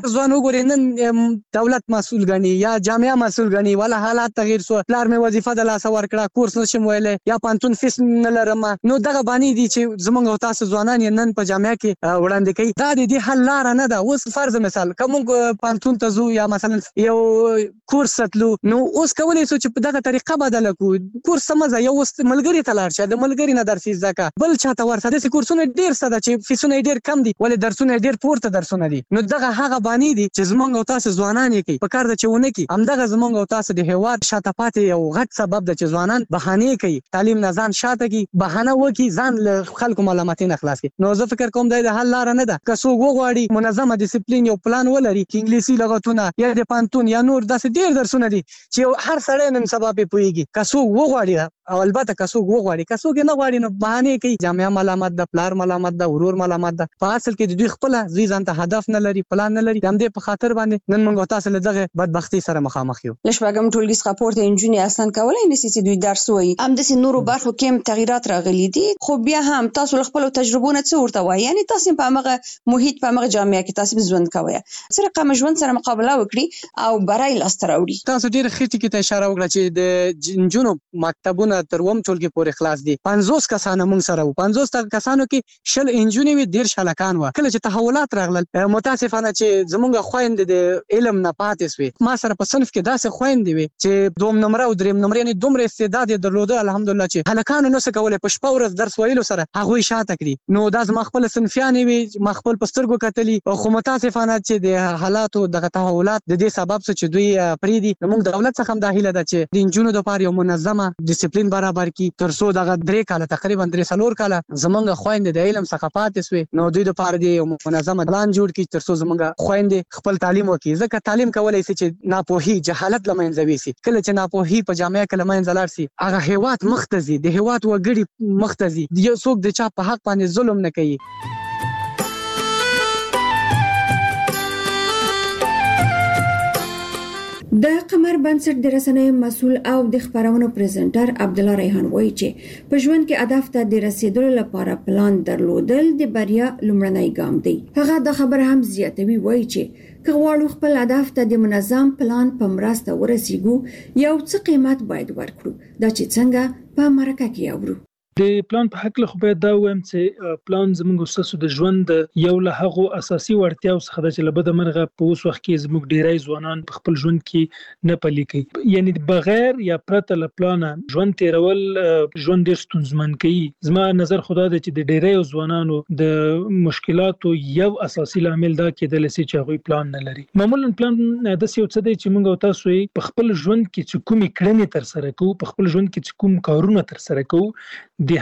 هغه ځوان وګوري نن دولت مسؤل غني یا جامعه مسؤل غني ولا حالات تغیر سو پلار مې وظیفه د لاس ورکړه کورس نشم ویلې یا پانتون فیس نه لرم نو دغه باندې دي چې زمونږ او تاسو ځوانان نن په جامعه کې وړاندې کوي دا د حل لار نه ده. اوس فرض مثال کوم پانتون ته زو یا مثلا یو کورس تلو نو اوس کولای شو چې په دغه طریقه بدل کو کورس سمزه یو ملګری ته لاړ شه د ملګری نه درس زکه بل چاته ورته د کورسونه ډیر ساده چې فیسونه ډیر کم دي ولې درسونه ډیر پورته درسونه دي نو دغه هغه باندې دي چې زمونږ او تاسو ځوانان یې کوي په کار د چونه کې همدغه زمونږ او تاسو د هیواد شاته پاتې یو غټ سبب د چې ځوانان بهانه کوي تعلیم نه ځان شاته کی بهانه وکي ځان له خلکو معلومات نه خلاص کی. نو زه فکر کوم د حل لار نه ده که څوک وغواړي منظمه ډیسپلین یو پلان ولري چې انګلیسي لغتونه یا د پانتون یا نور داسې ډیر درسونه دي چې هر سړی نن سبا په پويږي که څوک وغواړي او البته که څوک وغواړي که څوک نه غواړي نو بهانه کوي جامعه ملامت ده پلار ملامت ده ورور ملامت ده په اصل کې د دوی خپل ځان ته هدف نه لري پلان نه لري هم دې په خاطر باندې نن موږ تاسو له دغه بدبختی سره مخامخ یو. لښبګم ټولګي څخه پورته انجونی اصلا کولای نشي چې دوی درس وایي هم د نورو برخو کې تغیرات راغلي دي خو بیا هم تاسو خپل تجربونه څه ورته وایي یعنی تاسو په هغه محیط په هغه جامعه کې تاسو ژوند کوي سره رقم ژوند سره مقابله وکړي او برای لاستر وړي. تاسو ډیر خېټه کې اشاره وکړه چې د انجونو مکتبونه تر وم ټولګي پورې خلاص دي 50 کسانه موږ سره وو 50 کسانو کې شل انجونی وی ډیر شلکان و کله چې تحولات راغلل متاسفانه چې زمونږ خويند د علم نه پاتې سوي ما سره په صنف کې داسې خويند وي چې دوم نمبر او دریم نمبر یعنی دومره استعداد درلوده الحمدلله چې هلکانو نو څه کولای په شپه ورځ درس ویلو سره هغه شاته کړی نو دا زما خپل صنفیان وي ما خپل پسترګو کتلی او خو متاسفانه چې د حالاتو دغه تحولات د دې سبب چې دوی پریدي موږ دولت څخه هم داخله ده چې د انجونو د پاره یو منظمه ډیسپلین برابر کی تر څو دغه 3 کال تقریبا 3 کال زمونږ خويند د علم څخه پاتې سوي نو دوی د پاره دی یو منظمه پلان جوړ کی تر څو زمونږ خويند خپل تعلیم وکړي ځکه تعلیم کولای شي چې ناپوهي جهالت لمنځوي سي کله چې ناپوهي په جامعه کې لمنځه لاړ سي هغه هیواد مختزي د هیواد وګړي مختزي یو څوک د چا په حق باندې ظلم نه کوي. د قمر بنسټ د رسنیو مسؤل او د خبرونو پریزنټر عبد الله ریحان وایي چې په ژوند کې هدف ته د رسیدلو لپاره پلان درلودل د بریا لومړنی ګام دی. هغه د خبر هم زیاتوي وایي چې که غواړو خپل هدف ته د منظم پلان په مرسته ورسیږو یو څه قیمت باید ورکړو دا چې څنګه په مرکه کې اورو. د پلان په حق له خو باید دا وایم چې پلان زموږ وساسو د ژوند یو له هغه اساسي وړتیاو څخه د چلبه د مرغه په اوس وخت کې زموږ ډیری ځوانان په خپل ژوند کې نه پلي کوي یعنی بغیر یا پرته له پلان ژوند تیرول ژوند ډیر ستونزمن کوي. زما نظر خدا د چې د ډیری ځوانانو د مشکلاتو یو اساسي عامل دا کېدل چې هغه پلان نه لري. معمولا پلان د څه څه دی چې موږ او تاسو په خپل ژوند کې چې کومې کړنې تر سره کوو په خپل ژوند کې چې کوم کارونه تر سره کوو د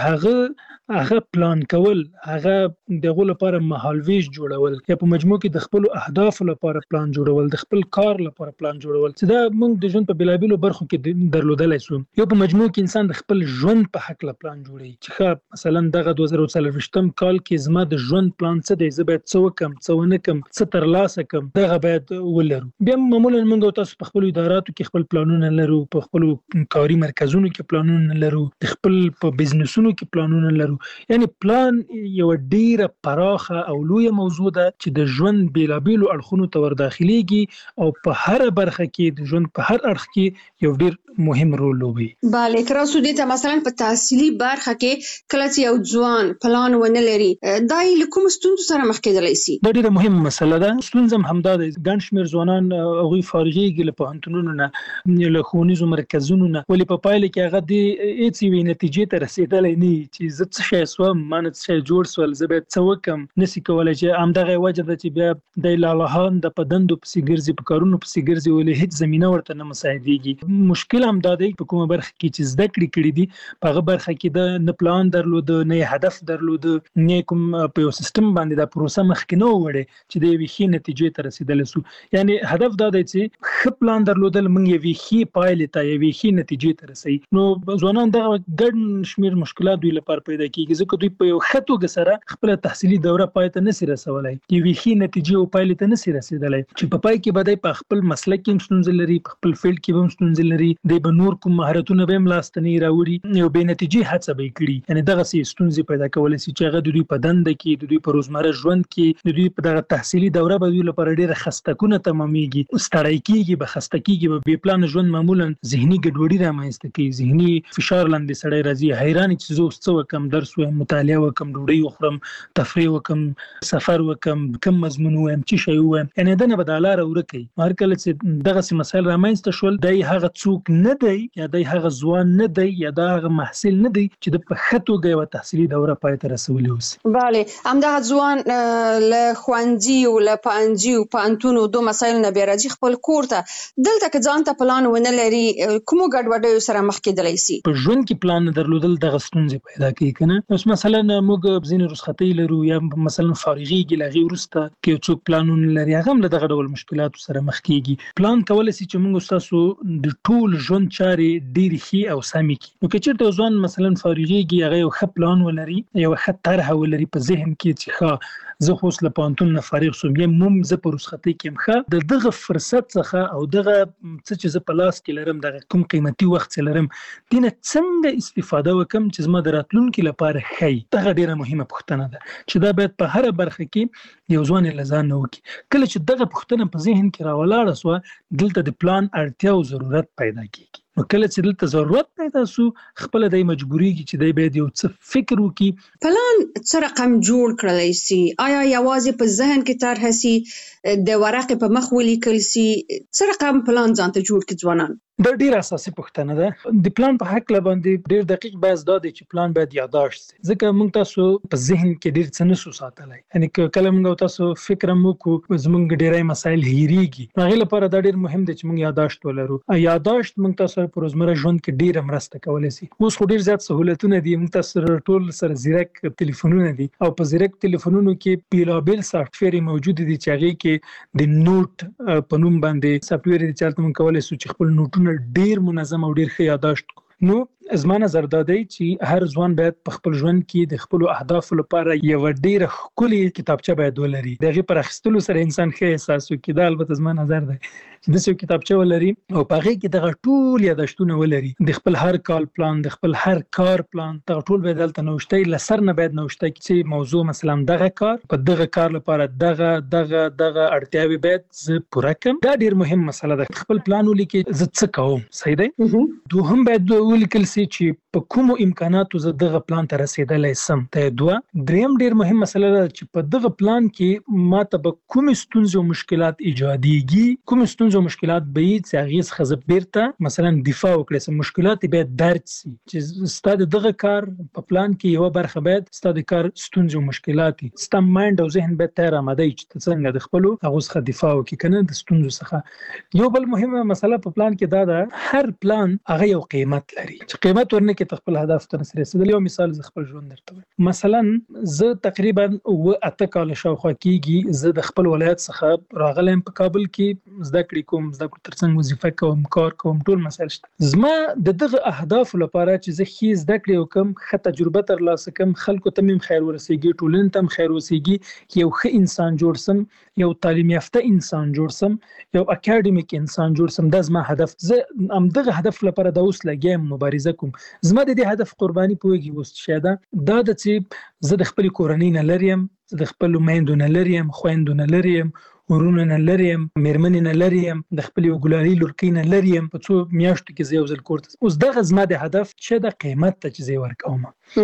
هغه پلان کول هغه دغه لپاره مهالویش جوړول یا په مجموع کې د خپل اهداف لپاره پلان جوړول د خپل کار لپاره پلان جوړول چې دا موږ د ژوند په بلابلو برخو کې درلودلای شو. یو په مجموع کې انسان د خپل ژوند په حق له پلان جوړي چې مثلا دغه 2024م کال کې زما د ژوند پلان څه دی زه باید څه وکم څه ونه کم څه ترلاسه کم دغه باید ولرو. بیا معمولا موږ تاسو په خپل اداراتو کې خپل پلانونه لرو په خپل کاري مرکزونو کې پلانونه لرو د خپل په بزنسونو کې پلانونه لرو یعنی پلان یو ډیره پراخه او لوی موضوع ده چې د ژوند بیلابیلو اړخونو ته ورداخليږي او په هر برخه کې د ژوند په هر اړخ کې یو ډیر مهم رول لوبي. bale کراسو دې ته مثلا په تحصیلي برخه کې کله چې یو ځوان پلان ونه لري دای کوم ستونزو سره مخ کېدلی شي. دا ډیره مهمه مسله ده. ستونزم همدا ده ګڼ شمېر ځوانان هغوی فارغېږي له پوهنتونونو نه له ښوونیزو مرکزونو نه ولې په پایله کې هغه د هېڅ یوې نتیجې ته رسېدلی نه چې زه څه شی سوم ما نه څه شی جوړ سول زه باید څه وکم نسي کولی چې همدغه وجه ده چې بیا د لالهان د په دندو پسې ګرځي په کارونو پسې ګرځي ولې هېڅ زمینه ورته نه مساعدېږي. مشکل هم دا دی په کومه برخه کې چې زده کړې کړي دي په هغه برخه کې د نه پلان درلوده نه هدف درلوده نه کوم په یو سیستم باندې دا پروسه مخکې نه وړي چې د یوې ښې نتیجې ته رسېدلی سو. یعنی هدف دا دی چې ښه پلان درلودل موږ یوې ښې پایلې ته یوې ښې نتیجې ته رسوي. نو ځوانان دغه ګڼ شمېر مشکلات دوی لپاره پیدا کېږي ځکه دوی په یو ښه توګه سره خپله تحصیلي دوره پای ته نسي رسولی یوې ښې نتیجې او پایلې ته نسي رسېدلی چې په پای کې به دی په خپل مسلک کې هم ستونزې لري په خپل فیلډ کې به هم ستونزې لري د دی به نور کوم مهارتونه به ملاستنی راوړي یو به نتیجې هڅه به کړي یعنی دغه سي ستونزې پیدا کولای شي چې هغه د دوی په دنده کې د دوی په روزمره ژوند کې د دوی په دغه تحصیلي دوره به دوی لپاره ډېره خستګونه تمامېږي ستړی کېږي به خسته کېږي به بې پلان ژوند معمولا ذهني ګډوډي رامنځته کوي ذهني فشار لاندې سړی راځي حیران چې زه اوس څه وکم درس وایم مطالعه وکم ډوډۍ وخورم تفریح وکم سفر وکم کم مضمون وایم څه شی وایم یعنی دنه به د لاره ورکوي هر کله چې دغه مسایل رامنځته شول دی هغه څوک نه دی یا دی هغه ځوان نه دی یا دا هغه محصل نه دی چې د په ښه توګه یوه تحصیلي دوره پای ته رسولې اوسي. بله همدغه ځوان له ښوونځي او له پوهنځي او پوهنتون دو مسایلو نه بیا راځي خپل کور ته دلته که ځان ته پلان ونه لري کومو ګډوډیو سره مخ کېدلی سي په ژوند کې پلان نه درلودل دغه ستونزې پیدا کوي که نه اوس مثلا موږ ځینې رخصتۍ لرو یا مثلا فارغېږي له هغې وروسته که یو څوک پلانونه لري هغه هم له دغه ډول مشکلاتو سره مخ کېږي پلان کولی سي چې موږ ستاسو د ټول ژوند چارې ډېرې ښې او سمې کړي نو که چېرته یو ځوان مثلا فارغېږي هغه یو ښه پلان ولري یو ښه طرحه ولري په ذهن کې چې ښه زه خو اوس له پوهنتون نه فارغ شوم یا هم زه په رخصتۍ کې یم ښه د دغه فرصت څخه او دغه څه چې زه په لاس کې لرم دغه کوم قیمتي وخت چې لرم دې نه څنګه استفاده وکړم چې زما د راتلونکي لپاره ښه دغه ډېره مهمه پوښتنه ده چې دا باید په هره برخه کې یو ځوان یې له ځان نه وکړي کله چې دغه پوښتنه په ذهن کې راولاړه سوه دلته د پلان اړتیا او ضرورت پیدا کېږي نو کله چې دلته ضرورت پیدا سو خپل د مجبوریږي چې دی باید یو څه فکر وکړي پلان څه رقم جوړ کړلی سي آیا یوازې په ذهن کې طرحه سي د ورقې په مخ ولیکل سي څه رقم پلان ځان ته جوړ کړي ځوانان دا ډېره اساسي پوښتنه ده د پلان په هکله باندې ډېر دقیق بحث دا دی چې پلان باید یادداشت شي ځکه موږ تاسو په ذهن کې ډېر څه نشو ساتلی یعنې که کله موږ تاسو فکر هم وکړو زموږ ډېری مسایل هېرېږي نو هغې لپاره دا ډېر مهم دی چې موږ یادداشت ولرو یادداشت موږ تاسو په روزمره ژوند کې ډېره مرسته کولی سي اوس خو ډېر زیات سهولتونه دي موږ تاسو سره ټول سره زیرک تلیفونونه دي او په زیرک تلیفونونو کې بېلابېل سافټویر موجود دي چې هغې کې د نوټ په نوم باندې سافټویر دي چې هلته موږ کولی سو چې خپل نوټونه ډېر منظم او ډېر ښه یادداشت نو زما نظر دا دی چې هر ځوان باید په خپل ژوند کې د خپلو اهدافو لپاره یوه ډېره ښکلې کتابچه باید ولري د هغې پر اخیستلو سره انسان ښه احساس وکړي دا البته زما نظر دی چې داسې یو کتابچه ولري او په هغې کې دغه ټول یاداشتونه ولري د خپل هر کال پلان د خپل هر کار پلان دغه ټول باید هلته نوشته له سر نه باید نوشته کړي چې موضوع مثلا دغه کار په دغه کار لپاره دغه اړتیاوې باید زه پوره کړم دا ډېر مهم مسله ده خپل پلان ولیکي زه څه کوم صحیح دی دوهم باید ولیکل سي چې په کومو امکاناتو زه دغه پلان ته رسیدلی سم ته دوه دریم ډېر مهم مسله ده چې په دغه پلان کې ماته به کومې ستونزې او مشکلات ایجادېږي کومې ستونزې او مشکلات به وي چې هغې څخه زه بیرته مثلا دفاع وکړی سم مشکلات یې باید درک سي چې ستا د دغه کار په پلان کې یوه برخه باید ستا د کار ستونزې او مشکلات وي ستا مایند او ذهن باید تیار آماده وي چې ته څنګه د خپلو هغو څخه دفاع وکړي که نه د ستونزو څخه یو بل مهمه مسله په پلان کې دا ده هر پلان هغه یو قیمت لري چې قیمت ورنه کې خپل هدف ته رسیدل یو مثال ز خپل ژوند درته مثلا زه تقریبا 8 کال شاوخوا کېږي زه د خپل ولایت څخه راغلم په کابل کې زده کړې کوم زده کړو ترڅنګ وظیفه کوم کار کوم ټول مسایل شته زما د دغه اهدافو لپاره چې زه ښې زده کړې وکړم ښه تجربه ترلاسه کړم خلکو ته مې خیر ورسېږي ټولنې ته هم خیر ورسېږي یو ښه انسان جوړ سم یو تعلیم یافته انسان جوړ سم یو اکاډمیک انسان جوړ سم دا زما هدف زه همدغه هدف لپاره د اوس لګیم مبارزه کوم زما د دې هدف قرباني پوهېږي اوس چې دا د چې زه د خپلې کورنۍ نه لرې یم زه د خپلو میندو نه لرې یم خویندو نه لرې یم ورونه نه لرې یم مېرمنې نه لرې یم د خپلې یو ګلالي لورکۍ نه لرې یم په څو میاشتو کې زه یو ځل کور ته اوس دغه زما د هدف چې د قیمت ته چې زه یې ورکوم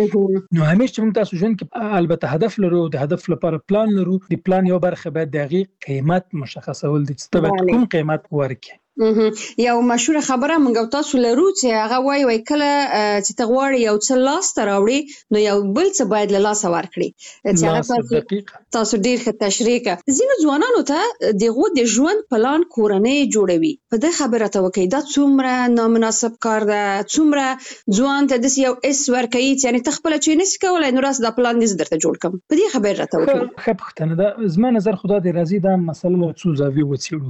نو همیشه چې موږ تاسو ژوند کې البته هدف لرو د هدف لپاره پلان لرو د پلان یو برخه باید د هغې قیمت مشخصول دي چې ته باید کوم قیمت ورکړې یو مشهوره خبره موږ تاسو لرو چې هغه وایي کله چې ته غواړې یو څه لاسته راوړې نو یو بل څه باید له لاسه ورکړې چې هغه تاسو ډېر ښه تشریح کړه ځینو ځوانانو ته دغه د ژوند پلان کورنۍ جوړوي په دې خبره ته وکړئ دا څومره نامناسب کار ده څومره ځوان ته داسې یو اس ورکوي چې یعنې ته خپله چې نشي کولی نو راس دا پلان دې زه درته جوړ کړم په دې خبره راته وکړئ ښه پوښتنه ده زما نظر خو دا دی راځي دا مسله له څو زاویو وڅېړو ښه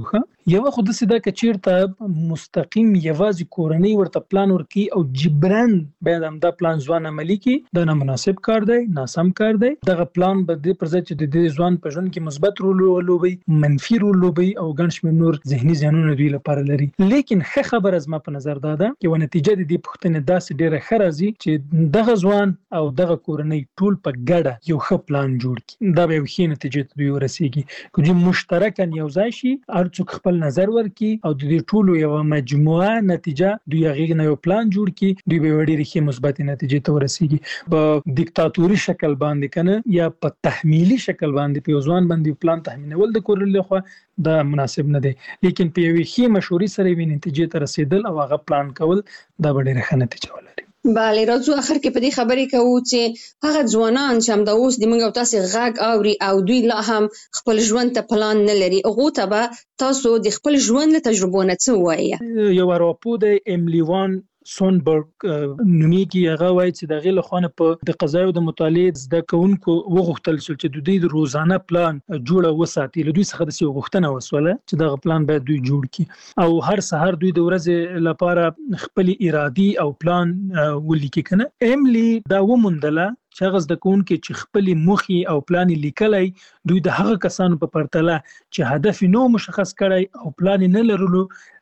یو خو د سیده کچیرته مستقیم یوازې کورنۍ ورته پلان ورکی او جبران باید هم دا پلان ځوان عملی کی دا نه مناسب کار دی ناسم کار دی دغه پلان به د پرځ چې د ځوان په ژوند کې مثبت رول ولوبي منفي رول ولوبي او ګڼ شمېر نور ذهني زیانونه دوی لپاره لري لیکن ښه خبره زما په نظر دا ده چې ونتیجه د دې پوښتنې داسې ډیره ښه راځي چې دغه ځوان او دغه کورنۍ ټول په ګډه یو ښه پلان جوړ کړي دا به یو ښه نتیجه ته دوی ورسیږي که دوی مشترکاً یو ځای شي هر څوک خپل نظر ورکړي او د دې ټولو یو مجموعه نتیجه دوی هغې نه یو پلان جوړ کړي دوی به ډېرې ښې مثبت نتیجې ته ورسیږي په دیکتاتوري شکل باندې کنه یا په تحمیلي شکل باندې په ځوان باندې پلان تحمیلول د کورنۍ لخوا دا مناسب نه دی لیکن په یوې ښې مشورې سره یوې نتیجې ته رسیدل او هغه پلان کول دا به ډېره ښه نتیجه ولري بله راځو اخر کې په دې خبرې کوو چې هغه ځوانان چې همدا اوس د موږ او تاسو غږ اوري او دوی لا هم خپل ژوند ته پلان نه لري هغه ته به تاسو د خپل ژوند له تجربو نه څه وایي یو راپور د ایملی وان سونبرګ نومیږي هغه وایي چې د غیله خانه په د قضایو د مطالعه زده کوونکو وغوښتل چې د دوی د روزانه پلان جوړه وساتي له دوی څخه د څه غوښتنه وسوله چې دغه پلان باید دوی جوړ کړي او هر سحر دوی د ورځې لپاره خپل ارادي او پلان ولیکي کنه ایملی دا ومندله چې هغه زده کوونکي چې خپل مخي او پلان لیکلای دوی د هغه کسانو په پرتله چې هدف نو مشخص کړي او پلان نه لرلو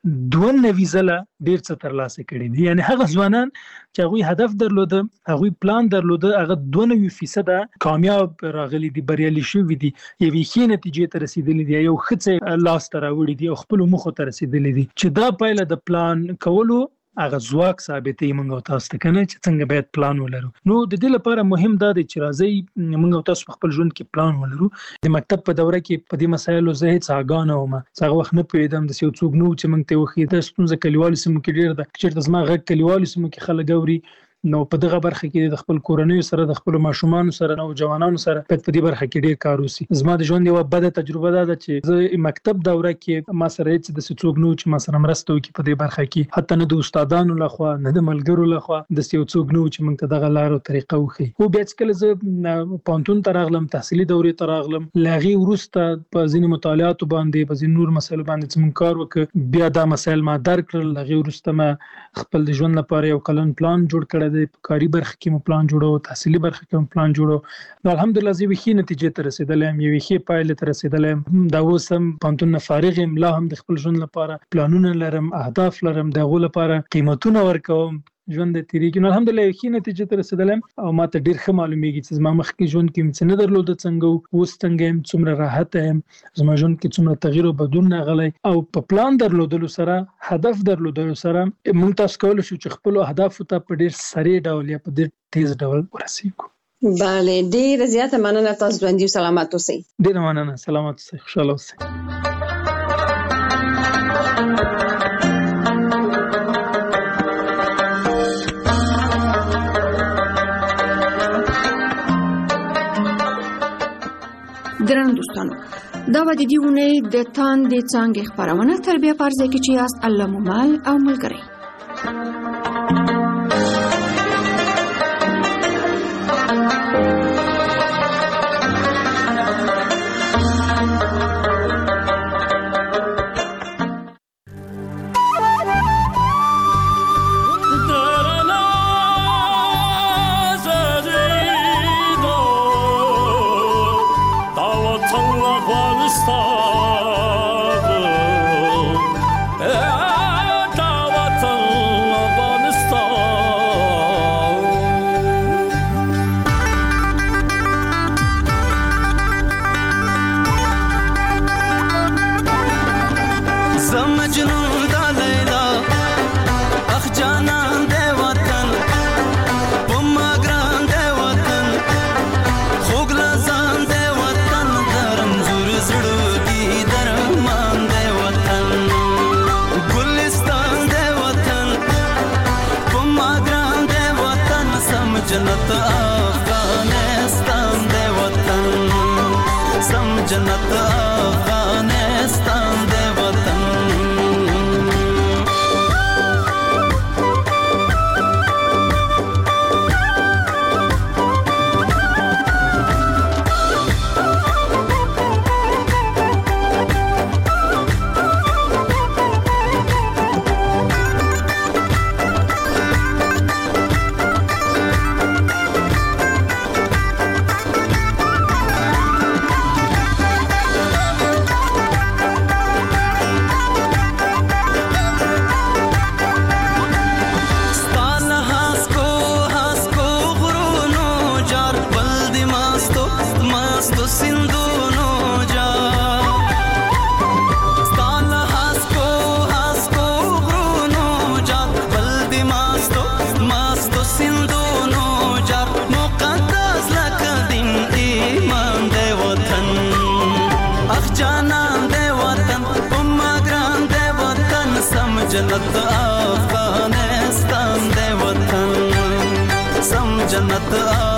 92 ځله ډیر څه ترلاسه کړي دي یعنی هغه ځوانان چې هغه هدف درلود هغه پلان درلود هغه 92% کامیاب راغلي دي بریالي شوي دي یوه ښه نتیجې ته رسیدلي دي یو ښه لاس ته راوړي دي او خپل مخ ته رسیدلي دي چې دا پایله د پلان کولو هغه ځواک ثابتې موږ او تاسو ته کنه چې څنګه باید پلان ولرو نو د دې لپاره مهم دا دی چې راځي موږ او تاسو خپل ژوند کې پلان ولرو د مکتب په دوره کې په دې مسایلو زه هیڅ آګاه نه وم څنګه وخت نه پوهیدم د څو څوک نو چې موږ ته وخی د ستونزه کلیوالو سیمو کې ډیر ده چې زما غږ کلیوالو سیمو کې خلک اوري نو په دغه برخه کې د خپل کورنۍ سره د خپل ماشومان سره او جوانانو سره په دې برخه کې ډیر کار وسی زما د ژوند یو بده تجربه ده چې زه مکتب دوره کې ما سره هیڅ د څوک نو چې ما سره مرسته وکړي په دې برخه کې حتی نه د استادانو لخوا نه د ملګرو لخوا د څوک نو چې موږ ته دغه لار او طریقه وخی خو بیا چې زه پانتون ترغلم تحصیلي دورې ترغلم لاغي ورسته په ځینې مطالعات باندې په ځینې نور مسایلو باندې څنګه کار وکړ بیا دا مسایل ما درک کړل لاغي ورسته ما خپل د ژوند لپاره یو کلن پلان جوړ کړی دی کاری برخه کې مو پلان جوړو تحصیلي برخه کې مو پلان جوړو نو الحمدلله زه وښې نتیجې ته رسیدلم یو ښې پایلې ته رسیدلم دا اوس هم پانتون فارغ یم لا هم د خپل ژوند لپاره پلانونه لرم اهداف لرم دغه لپاره قیمتونه ورکوم ژوند د تیریږي نو الحمدلله ښې نتیجې ته رسیدلم او ماته ډیر ښه معلومیږي چې زما مخکې ژوند کې څه نه درلود څنګه اوس څنګه يم څومره راحت یم زما ژوند کې څومره تغییر او بدلون راغلی او په پلان درلودلو سره هدف درلودلو سره موږ تاسو کولای شو چې خپل اهداف ته په ډیر سریع ډول یا په ډیر تیز ډول ورسیږو بله ډیر زیاته مننه تاسو ژوندي او سلامات اوسئ ډیر مننه سلامات اوسئ خوشاله اوسئ درنو دوستانو دا و د دې اونۍ د تاندې څانګې خپرونه تربیه پرځای کې چې یاست الله مو مل او ملګری जन्नत अफगानिस्तान दे वतन جنت